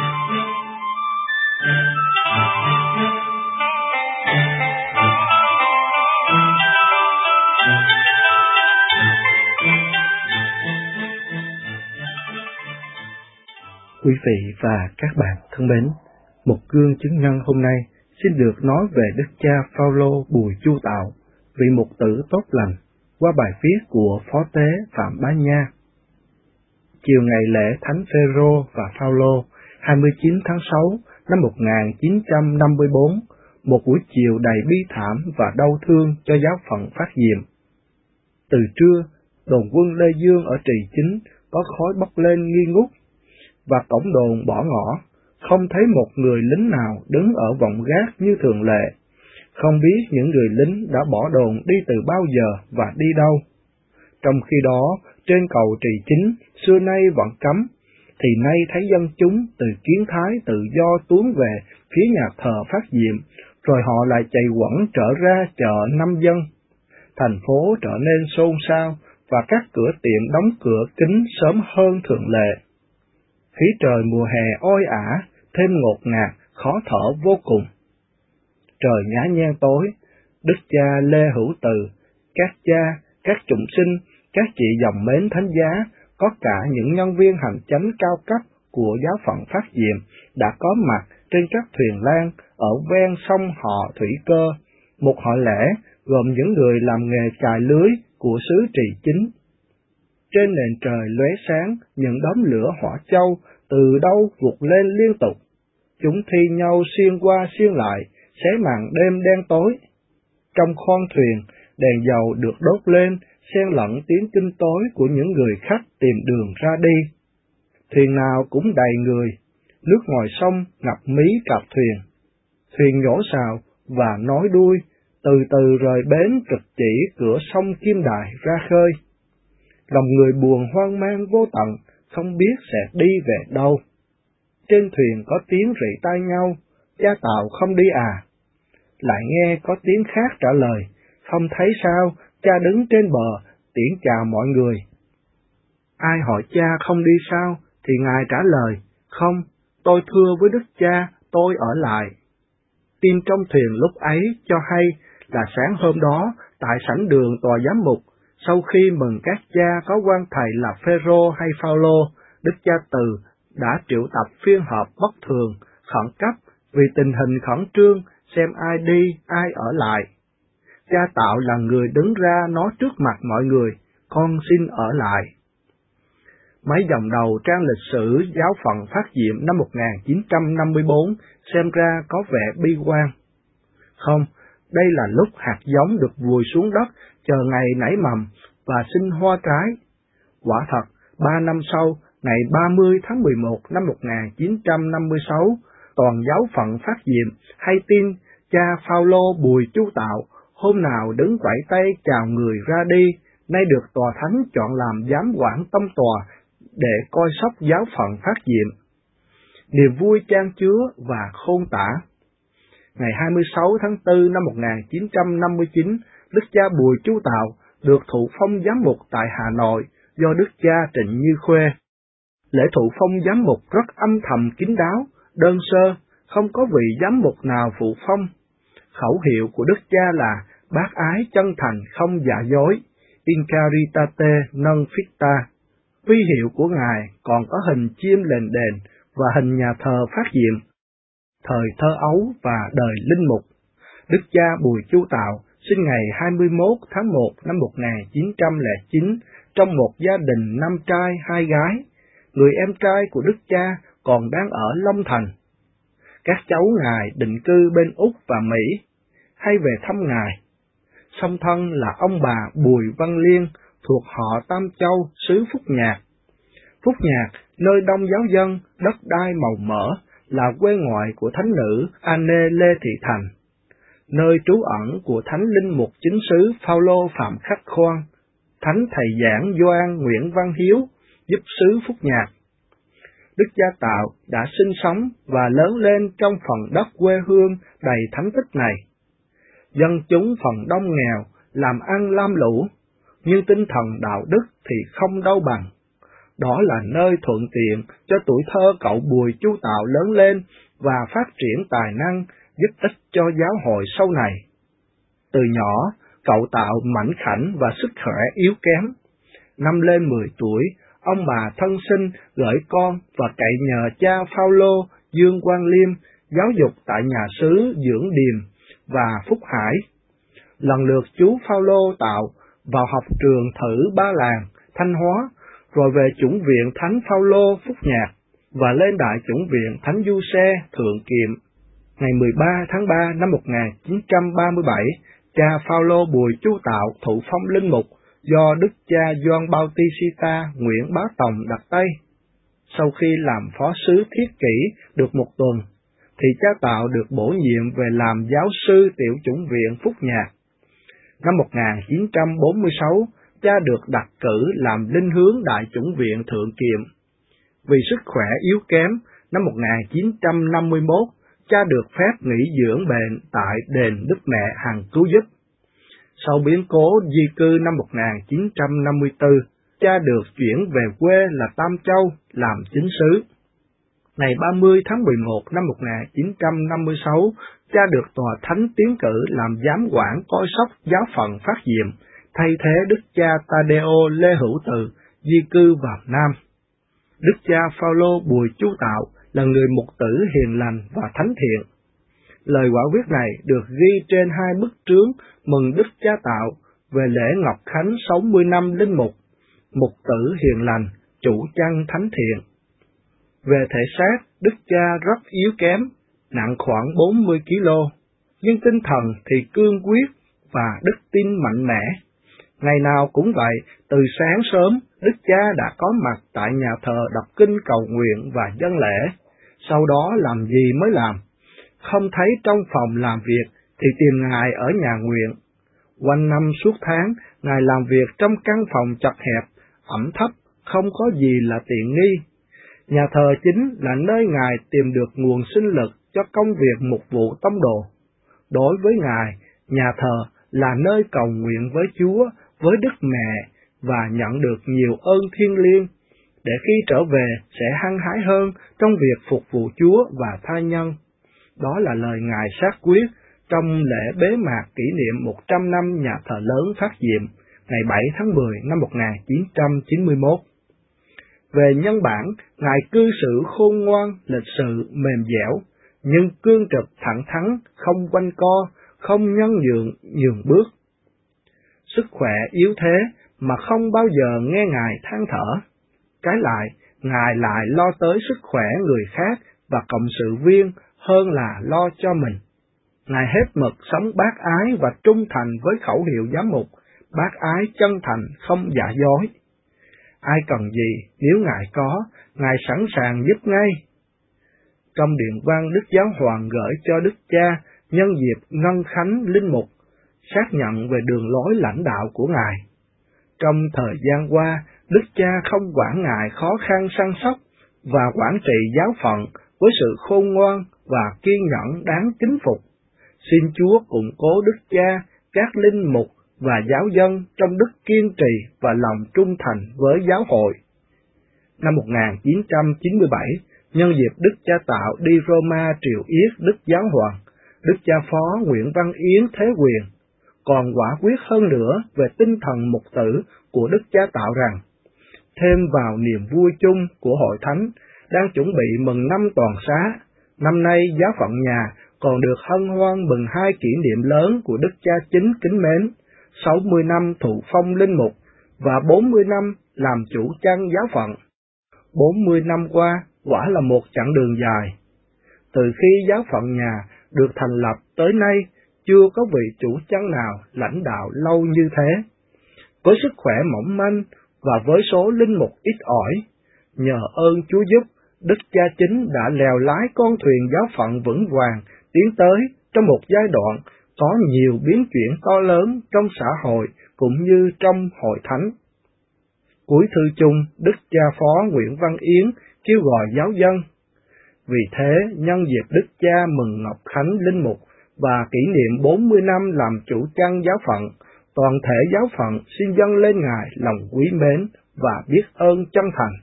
Quý vị và các bạn thân mến, một gương chứng nhân hôm nay xin được nói về Đức cha Phaolô Bùi Chu Tạo, vị mục tử tốt lành, qua bài viết của Phó tế Phạm Bá Nha. Chiều ngày lễ Thánh Phêrô và Phaolô, hai mươi chín tháng sáu năm một nghìn chín trăm năm mươi bốn, một buổi chiều đầy bi thảm và đau thương cho giáo phận Phát Diệm. Từ trưa, đồn quân Lê Dương ở Trì Chính có khói bốc lên nghi ngút, và tổng đồn bỏ ngỏ, không thấy một người lính nào đứng ở vọng gác như thường lệ. Không biết những người lính đã bỏ đồn đi từ bao giờ và đi đâu. Trong khi đó, trên cầu Trì Chính xưa nay vẫn cấm, thì nay thấy dân chúng từ Kiến Thái tự do tuôn về phía nhà thờ Phát Diệm, rồi họ lại chạy quẩn trở ra chợ Năm Dân. Thành phố trở nên xôn xao, và các cửa tiệm đóng cửa kín sớm hơn thường lệ. Khí trời mùa hè oi ả, thêm ngột ngạt, khó thở vô cùng. Trời nhá nhem tối, Đức cha Lê Hữu Từ, các cha, các chủng sinh Các chị dòng mến thánh giá, có cả những nhân viên hành chánh cao cấp của giáo phận Phát Diệm đã có mặt trên các thuyền lan ở ven sông họ Thủy Cơ, một hội lễ gồm những người làm nghề chài lưới của xứ Trì Chính. Trên nền trời lóe sáng những đốm lửa hỏa châu từ đâu vụt lên liên tục. Chúng thi nhau xuyên qua xuyên lại, xé màn đêm đen tối. Trong khoang thuyền, đèn dầu được đốt lên, xen lẫn tiếng kinh tối của những người khách tìm đường ra đi. Thuyền nào cũng đầy người, nước ngoài sông ngập mí cặp thuyền. Thuyền nhổ sào và nói đuôi, từ từ rời bến trực chỉ cửa sông Kim Đại ra khơi. Lòng người buồn hoang mang vô tận, không biết sẽ đi về đâu. Trên thuyền có tiếng rỉ tai nhau, cha Tàu không đi à? Lại nghe có tiếng khác trả lời, không thấy sao, cha đứng trên bờ, tiễn chào mọi người. Ai hỏi cha không đi sao, thì ngài trả lời, không, tôi thưa với đức cha, tôi ở lại. Tin trong thuyền lúc ấy cho hay là sáng hôm đó, tại sảnh đường tòa giám mục, sau khi mừng các cha có quan thầy là Phêrô hay Phaolô, đức cha Từ đã triệu tập phiên họp bất thường, khẩn cấp vì tình hình khẩn trương, xem ai đi, ai ở lại. Cha Tạo là người đứng ra nói trước mặt mọi người, con xin ở lại. Mấy dòng đầu trang lịch sử giáo phận Phát Diệm năm một nghìn chín trăm năm mươi bốn xem ra có vẻ bi quan. Không, đây là lúc hạt giống được vùi xuống đất, chờ ngày nảy mầm và sinh hoa trái. Quả thật, ba năm sau, ngày ba mươi tháng mười một năm một nghìn chín trăm năm mươi sáu, toàn giáo phận Phát Diệm hay tin cha Phaolô Bùi Chu Tạo hôm nào đứng vẫy tay chào người ra đi, nay được tòa thánh chọn làm giám quản tông tòa để coi sóc giáo phận Phát Diệm. Niềm vui chan chứa và khôn tả. Ngày hai mươi sáu tháng tư năm một nghìn chín trăm năm mươi chín, đức cha Bùi Chu Tạo được thụ phong giám mục tại Hà Nội do đức cha Trịnh Như Khuê. Lễ thụ phong giám mục rất âm thầm kín đáo, đơn sơ, không có vị giám mục nào phụ phong. Khẩu hiệu của đức cha là bác ái chân thành không giả dối, in caritate non ficta. Huy hiệu của ngài còn có hình chim lền đền và hình nhà thờ Phát Diệm. Thời thơ ấu và đời linh mục, đức cha Bùi Chu Tạo sinh ngày hai mươi mốt tháng một năm một nghìn chín trăm lẻ chín trong một gia đình năm trai hai gái. Người em trai của đức cha còn đang ở Long Thành. Các cháu ngài định cư bên Úc và Mỹ, hay về thăm ngài. Song thân là ông bà Bùi Văn Liên thuộc họ Tam Châu, xứ Phúc Nhạc. Phúc Nhạc, nơi đông giáo dân, đất đai màu mỡ, là quê ngoại của thánh nữ Anne Lê Thị Thành, nơi trú ẩn của thánh linh mục chính sứ Phaolô Phạm Khắc Khoan, thánh thầy giảng Gioan Nguyễn Văn Hiếu, giúp xứ Phúc Nhạc. Đức cha Tạo đã sinh sống và lớn lên trong phần đất quê hương đầy thánh tích này. Dân chúng phần đông nghèo, làm ăn lam lũ, nhưng tinh thần đạo đức thì không đâu bằng. Đó là nơi thuận tiện cho tuổi thơ cậu Bùi Chu Tạo lớn lên và phát triển tài năng, giúp ích cho giáo hội sau này. Từ nhỏ, cậu Tạo mảnh khảnh và sức khỏe yếu kém. Năm lên mười tuổi, ông bà thân sinh gửi con và cậy nhờ cha Phaolô Dương Quang Liêm giáo dục tại nhà xứ Dưỡng Điềm và Phúc Hải. Lần lượt chú Phaolô Tạo vào học trường Thử Ba Làng, Thanh Hóa, rồi về chủng viện Thánh Phaolô Phúc Nhạc và lên đại chủng viện Thánh Du Xe Thượng Kiệm. Ngày mười ba tháng ba năm một nghìn chín trăm ba mươi bảy, cha Phaolô Bùi Chu Tạo thụ phong linh mục do đức cha Gioan Bautista Nguyễn Bá Tòng đặt tay. Sau khi làm phó sứ Thiết Kỷ được một tuần, thì cha Tạo được bổ nhiệm về làm giáo sư tiểu chủng viện Phúc Nhạc. Năm một nghìn chín trăm bốn mươi sáu, cha được đặt cử làm linh hướng đại chủng viện Thượng Kiệm. Vì sức khỏe yếu kém, năm một nghìn chín trăm năm mươi mốt, cha được phép nghỉ dưỡng bệnh tại đền Đức Mẹ Hằng Cứu Giúp. Sau biến cố di cư năm một nghìn chín trăm năm mươi tư, cha được chuyển về quê là Tam Châu làm chính sứ. Ngày ba mươi tháng mười một năm một nghìn chín trăm năm mươi sáu, cha được tòa thánh tiến cử làm giám quản coi sóc giáo phận Phát Diệm thay thế đức cha Tadeo Lê Hữu Từ di cư vào Nam. Đức cha Phaolô Bùi Chu Tạo là người mục tử hiền lành và thánh thiện. Lời quả quyết này được ghi trên hai bức trướng mừng Đức Cha Tạo về lễ Ngọc Khánh sáu mươi năm linh mục, mục tử hiền lành, chủ chăn thánh thiện. Về thể xác, Đức Cha rất yếu kém, nặng khoảng bốn mươi ki lô, nhưng tinh thần thì cương quyết và đức tin mạnh mẽ. Ngày nào cũng vậy, từ sáng sớm, Đức Cha đã có mặt tại nhà thờ đọc kinh cầu nguyện và dâng lễ, sau đó làm gì mới làm. Không thấy trong phòng làm việc thì tìm Ngài ở nhà nguyện. Quanh năm suốt tháng, Ngài làm việc trong căn phòng chật hẹp, ẩm thấp, không có gì là tiện nghi. Nhà thờ chính là nơi Ngài tìm được nguồn sinh lực cho công việc mục vụ tông đồ. Đối với Ngài, nhà thờ là nơi cầu nguyện với Chúa, với Đức Mẹ và nhận được nhiều ơn thiêng liêng, để khi trở về sẽ hăng hái hơn trong việc phục vụ Chúa và tha nhân. Đó là lời Ngài xác quyết trong lễ bế mạc kỷ niệm một trăm năm nhà thờ lớn phát diệm ngày bảy tháng mười năm một nghìn chín trăm chín mươi mốt. Về nhân bản, Ngài cư xử khôn ngoan, lịch sự, mềm dẻo, nhưng cương trực thẳng thắn, không quanh co, không nhân nhượng, nhường bước. Sức khỏe yếu thế mà không bao giờ nghe Ngài than thở. Trái lại, Ngài lại lo tới sức khỏe người khác và cộng sự viên hơn là lo cho mình. Ngài hết mực sống bác ái và trung thành với khẩu hiệu giám mục, bác ái chân thành không giả dối. Ai cần gì, nếu Ngài có, Ngài sẵn sàng giúp ngay. Trong điện văn Đức Giáo Hoàng gửi cho Đức Cha nhân dịp ngân khánh linh mục, xác nhận về đường lối lãnh đạo của Ngài. Trong thời gian qua, Đức Cha không quản ngại khó khăn săn sóc và quản trị giáo phận với sự khôn ngoan và kiên nhẫn đáng kính phục. Xin Chúa củng cố Đức Cha, các linh mục và giáo dân trong đức kiên trì và lòng trung thành với giáo hội. Năm một nghìn chín trăm chín mươi bảy, nhân dịp Đức Cha Tạo đi Roma triều yết Đức Giáo Hoàng, Đức Cha Phó Nguyễn Văn Yến Thế Quyền còn quả quyết hơn nữa về tinh thần mục tử của Đức Cha Tạo rằng, thêm vào niềm vui chung của hội thánh đang chuẩn bị mừng năm toàn xá, năm nay giáo phận nhà còn được hân hoan mừng hai kỷ niệm lớn của Đức Cha Chính kính mến, sáu mươi năm thụ phong linh mục và bốn mươi năm làm chủ chăn giáo phận. bốn mươi năm qua quả là một chặng đường dài. Từ khi giáo phận nhà được thành lập tới nay, chưa có vị chủ chăn nào lãnh đạo lâu như thế. Với sức khỏe mỏng manh và với số linh mục ít ỏi, nhờ ơn Chúa giúp, Đức Cha Chính đã lèo lái con thuyền giáo phận vững vàng tiến tới trong một giai đoạn có nhiều biến chuyển to lớn trong xã hội cũng như trong hội thánh. Cuối thư chung, Đức Cha Phó Nguyễn Văn Yến kêu gọi giáo dân. Vì thế, nhân dịp Đức Cha mừng Ngọc Khánh linh mục và kỷ niệm bốn mươi năm làm chủ chăn giáo phận, toàn thể giáo phận xin dâng lên Ngài lòng quý mến và biết ơn chân thành.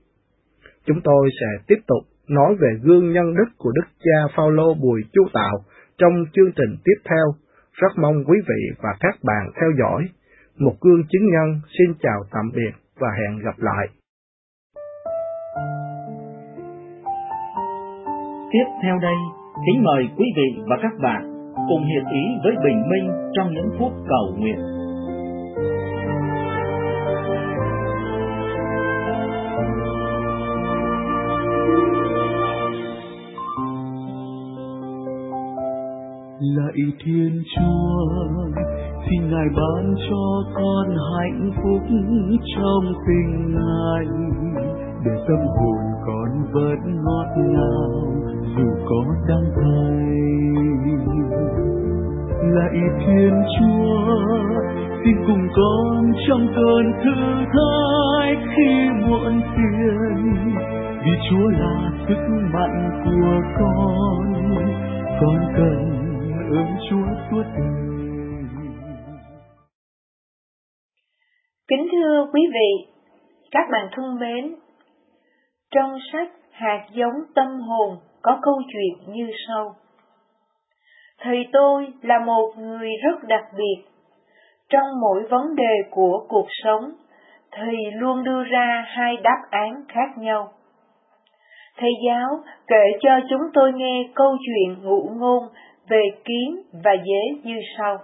Chúng tôi sẽ tiếp tục nói về gương nhân đức của Đức Cha Phaolô Bùi Chu Tạo trong chương trình tiếp theo. Rất mong quý vị và các bạn theo dõi. Một gương chứng nhân xin chào tạm biệt và hẹn gặp lại. Tiếp theo đây, kính mời quý vị và các bạn cùng hiệp ý với bình minh trong những phút cầu nguyện. Lạy Thiên Chúa, xin Ngài ban cho con hạnh phúc trong tình Ngài, để tâm hồn con vẫn ngọt ngào dù có đắng cay. Lạy Thiên Chúa, xin cùng con trong cơn thử thách khi muộn phiền, vì Chúa là sức mạnh của con, con cần ơn Chúa suốt đời. Kính thưa quý vị, các bạn thân mến, trong sách Hạt giống tâm hồn có câu chuyện như sau. Thầy tôi là một người rất đặc biệt. Trong mỗi vấn đề của cuộc sống, Thầy luôn đưa ra hai đáp án khác nhau. Thầy giáo kể cho chúng tôi nghe câu chuyện ngụ ngôn về kiến và dế như sau.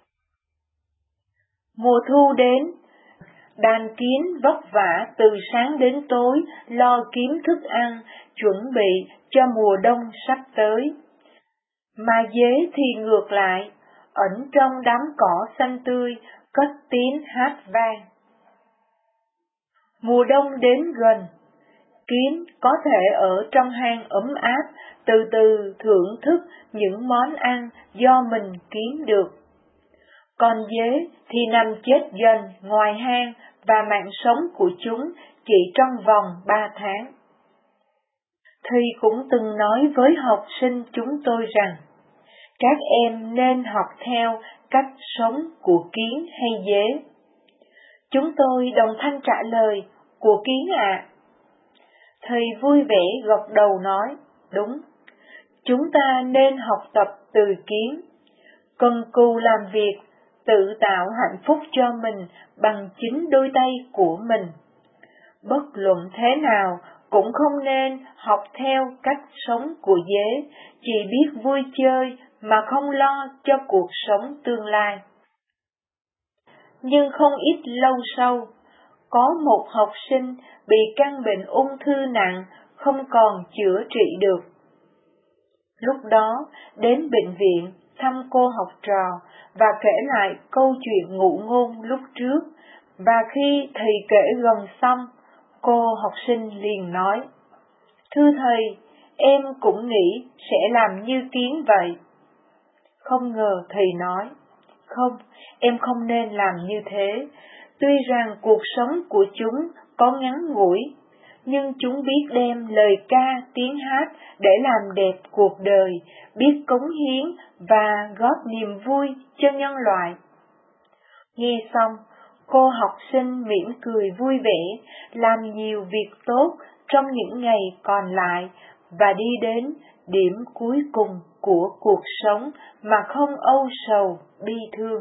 Mùa thu đến, đàn kiến vất vả từ sáng đến tối lo kiếm thức ăn, chuẩn bị cho mùa đông sắp tới. Mà dế thì ngược lại, ẩn trong đám cỏ xanh tươi, cất tiếng hát vang. Mùa đông đến gần, kiến có thể ở trong hang ấm áp, từ từ thưởng thức những món ăn do mình kiếm được. Còn dế thì nằm chết dần ngoài hang và mạng sống của chúng chỉ trong vòng ba tháng. Thầy cũng từng nói với học sinh chúng tôi rằng, các em nên học theo cách sống của kiến hay dế. Chúng tôi đồng thanh trả lời, của kiến ạ. À. Thầy vui vẻ gật đầu nói, đúng, chúng ta nên học tập từ kiến, cần cù làm việc, tự tạo hạnh phúc cho mình bằng chính đôi tay của mình. Bất luận thế nào cũng không nên học theo cách sống của dế, chỉ biết vui chơi mà không lo cho cuộc sống tương lai. Nhưng không ít lâu sau, có một học sinh bị căn bệnh ung thư nặng, không còn chữa trị được. Lúc đó, đến bệnh viện thăm cô học trò và kể lại câu chuyện ngụ ngôn lúc trước, và khi thầy kể gần xong, cô học sinh liền nói, thưa thầy, em cũng nghĩ sẽ làm như kiến vậy. Không ngờ thầy nói, không, em không nên làm như thế. Tuy rằng cuộc sống của chúng có ngắn ngủi, nhưng chúng biết đem lời ca, tiếng hát để làm đẹp cuộc đời, biết cống hiến và góp niềm vui cho nhân loại. Nghe xong, cô học sinh mỉm cười vui vẻ, làm nhiều việc tốt trong những ngày còn lại và đi đến điểm cuối cùng của cuộc sống mà không âu sầu, bi thương.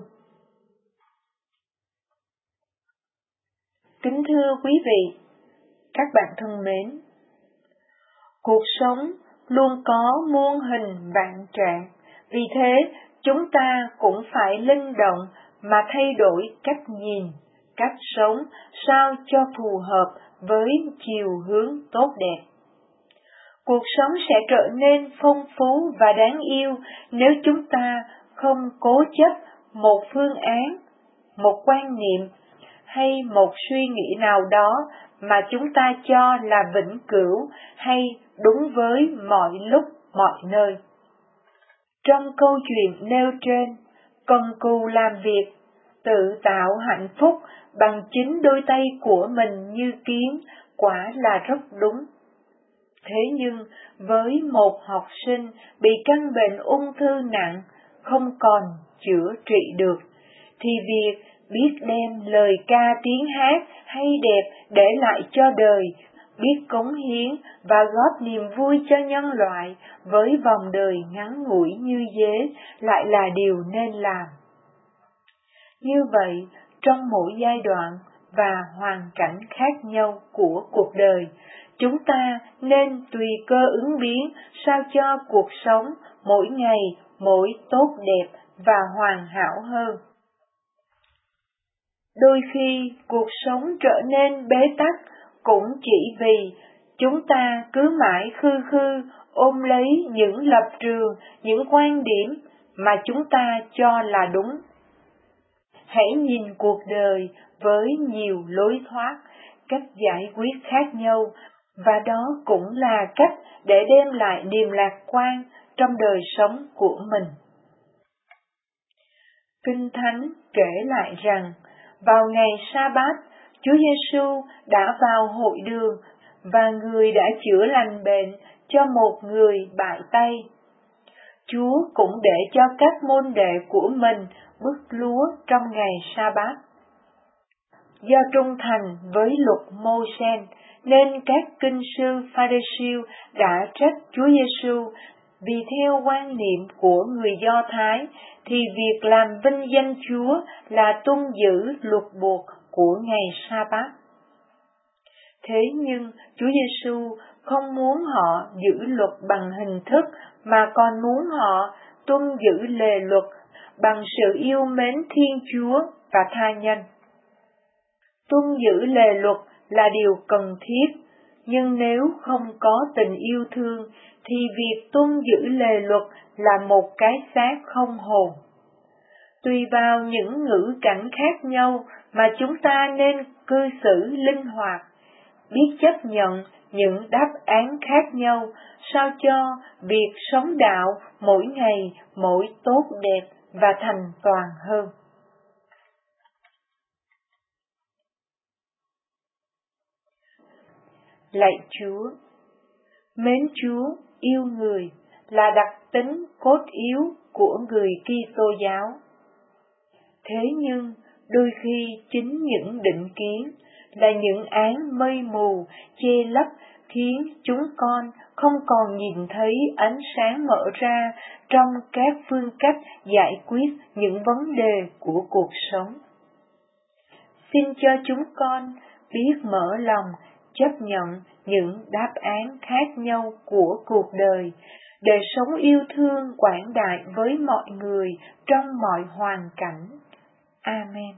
Kính thưa quý vị, các bạn thân mến, cuộc sống luôn có muôn hình vạn trạng, vì thế chúng ta cũng phải linh động mà thay đổi cách nhìn, cách sống sao cho phù hợp với chiều hướng tốt đẹp. Cuộc sống sẽ trở nên phong phú và đáng yêu nếu chúng ta không cố chấp một phương án, một quan niệm hay một suy nghĩ nào đó mà chúng ta cho là vĩnh cửu hay đúng với mọi lúc mọi nơi. Trong câu chuyện nêu trên, cần cù làm việc, tự tạo hạnh phúc bằng chính đôi tay của mình như kiến, quả là rất đúng. Thế nhưng, với một học sinh bị căn bệnh ung thư nặng, không còn chữa trị được, thì việc biết đem lời ca tiếng hát hay đẹp để lại cho đời, biết cống hiến và góp niềm vui cho nhân loại với vòng đời ngắn ngủi như dế lại là điều nên làm. Như vậy, trong mỗi giai đoạn và hoàn cảnh khác nhau của cuộc đời, chúng ta nên tùy cơ ứng biến sao cho cuộc sống mỗi ngày mỗi tốt đẹp và hoàn hảo hơn. Đôi khi cuộc sống trở nên bế tắc cũng chỉ vì chúng ta cứ mãi khư khư ôm lấy những lập trường, những quan điểm mà chúng ta cho là đúng. Hãy nhìn cuộc đời với nhiều lối thoát, cách giải quyết khác nhau, và đó cũng là cách để đem lại niềm lạc quan trong đời sống của mình. Kinh Thánh kể lại rằng, vào ngày Sa-bát, Chúa Giêsu đã vào hội đường và người đã chữa lành bệnh cho một người bại tay. Chúa cũng để cho các môn đệ của mình bứt lúa trong ngày Sa-bát. Do trung thành với luật Mô-sê, nên các kinh sư Pha-ri-siêu đã trách Chúa Giêsu vì theo quan niệm của người Do Thái thì việc làm vinh danh Chúa là tuân giữ luật buộc của ngày Sa-bát. Thế nhưng Chúa Giêsu không muốn họ giữ luật bằng hình thức mà còn muốn họ tuân giữ lề luật bằng sự yêu mến Thiên Chúa và tha nhân. Tuân giữ lề luật là điều cần thiết, nhưng nếu không có tình yêu thương thì việc tuân giữ lề luật là một cái xác không hồn. Tùy vào những ngữ cảnh khác nhau mà chúng ta nên cư xử linh hoạt, biết chấp nhận những đáp án khác nhau sao cho việc sống đạo mỗi ngày mỗi tốt đẹp và thành toàn hơn. Lạy Chúa, mến Chúa, yêu người là đặc tính cốt yếu của người Kitô giáo. Thế nhưng, đôi khi chính những định kiến là những áng mây mù che lấp khiến chúng con không còn nhìn thấy ánh sáng mở ra trong các phương cách giải quyết những vấn đề của cuộc sống. Xin cho chúng con biết mở lòng chấp nhận những đáp án khác nhau của cuộc đời, để sống yêu thương quảng đại với mọi người trong mọi hoàn cảnh. Amen.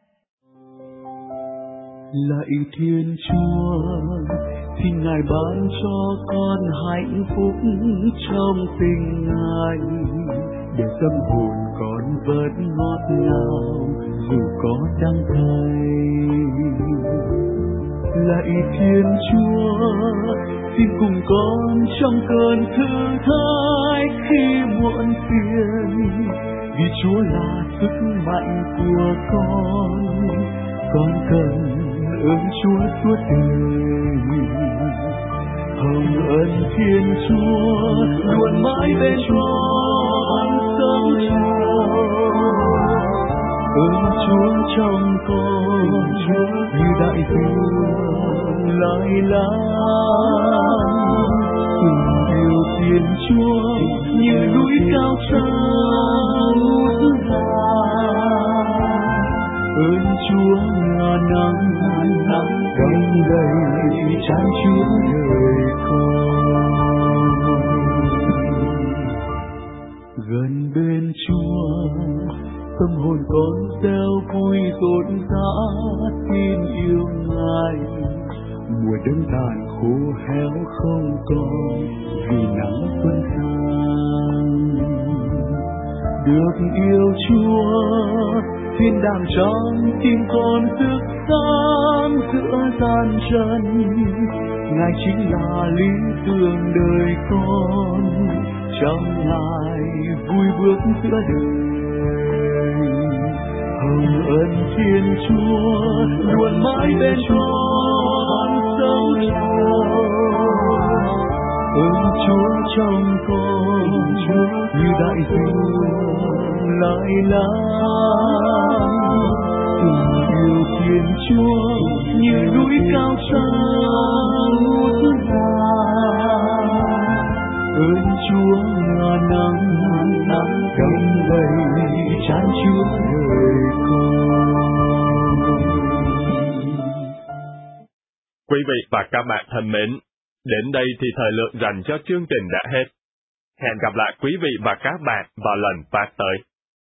Lạy Thiên Chúa, xin Ngài ban cho con hạnh phúc trong tình Ngài, để tâm hồn con vẫn ngọt ngào dù có đắng cay. Lạy Thiên Chúa, xin cùng con trong cơn thử thách khi muộn phiền, vì Chúa là sức mạnh của con, con cần ơn Chúa suốt đời. Hồng ân Thiên Chúa luôn mãi bên con sống tròn, ơn Chúa trong con như đại dương lai lan. Tình yêu Thiên Chúa như núi cao sang ngút ngàn, ơn Chúa ngàn nắng nắng cánh đầy chan chứa đời con. Gần bên Chúa tâm hồn con reo vui rộn rã, tin yêu Ngài. Mùa đông tàn khô héo không còn vì nắng xuân sang. Được yêu Chúa thiên đàng trong tim con rực sáng giữa gian trần. Ngài chính là lý tưởng đời con, trong Ngài vui bước giữa đời. Hồng ân Thiên Chúa luôn mãi bên con sống tròn, ơn Chúa trong con như đại dương lai lan. Tình yêu Thiên Chúa như núi cao sang ngút ngàn, ơn Chúa ngàn nắng nắng cánh đầy chan chứa đời con. Quý vị và các bạn thân mến, đến đây thì thời lượng dành cho chương trình đã hết. Hẹn gặp lại quý vị và các bạn vào lần phát tới.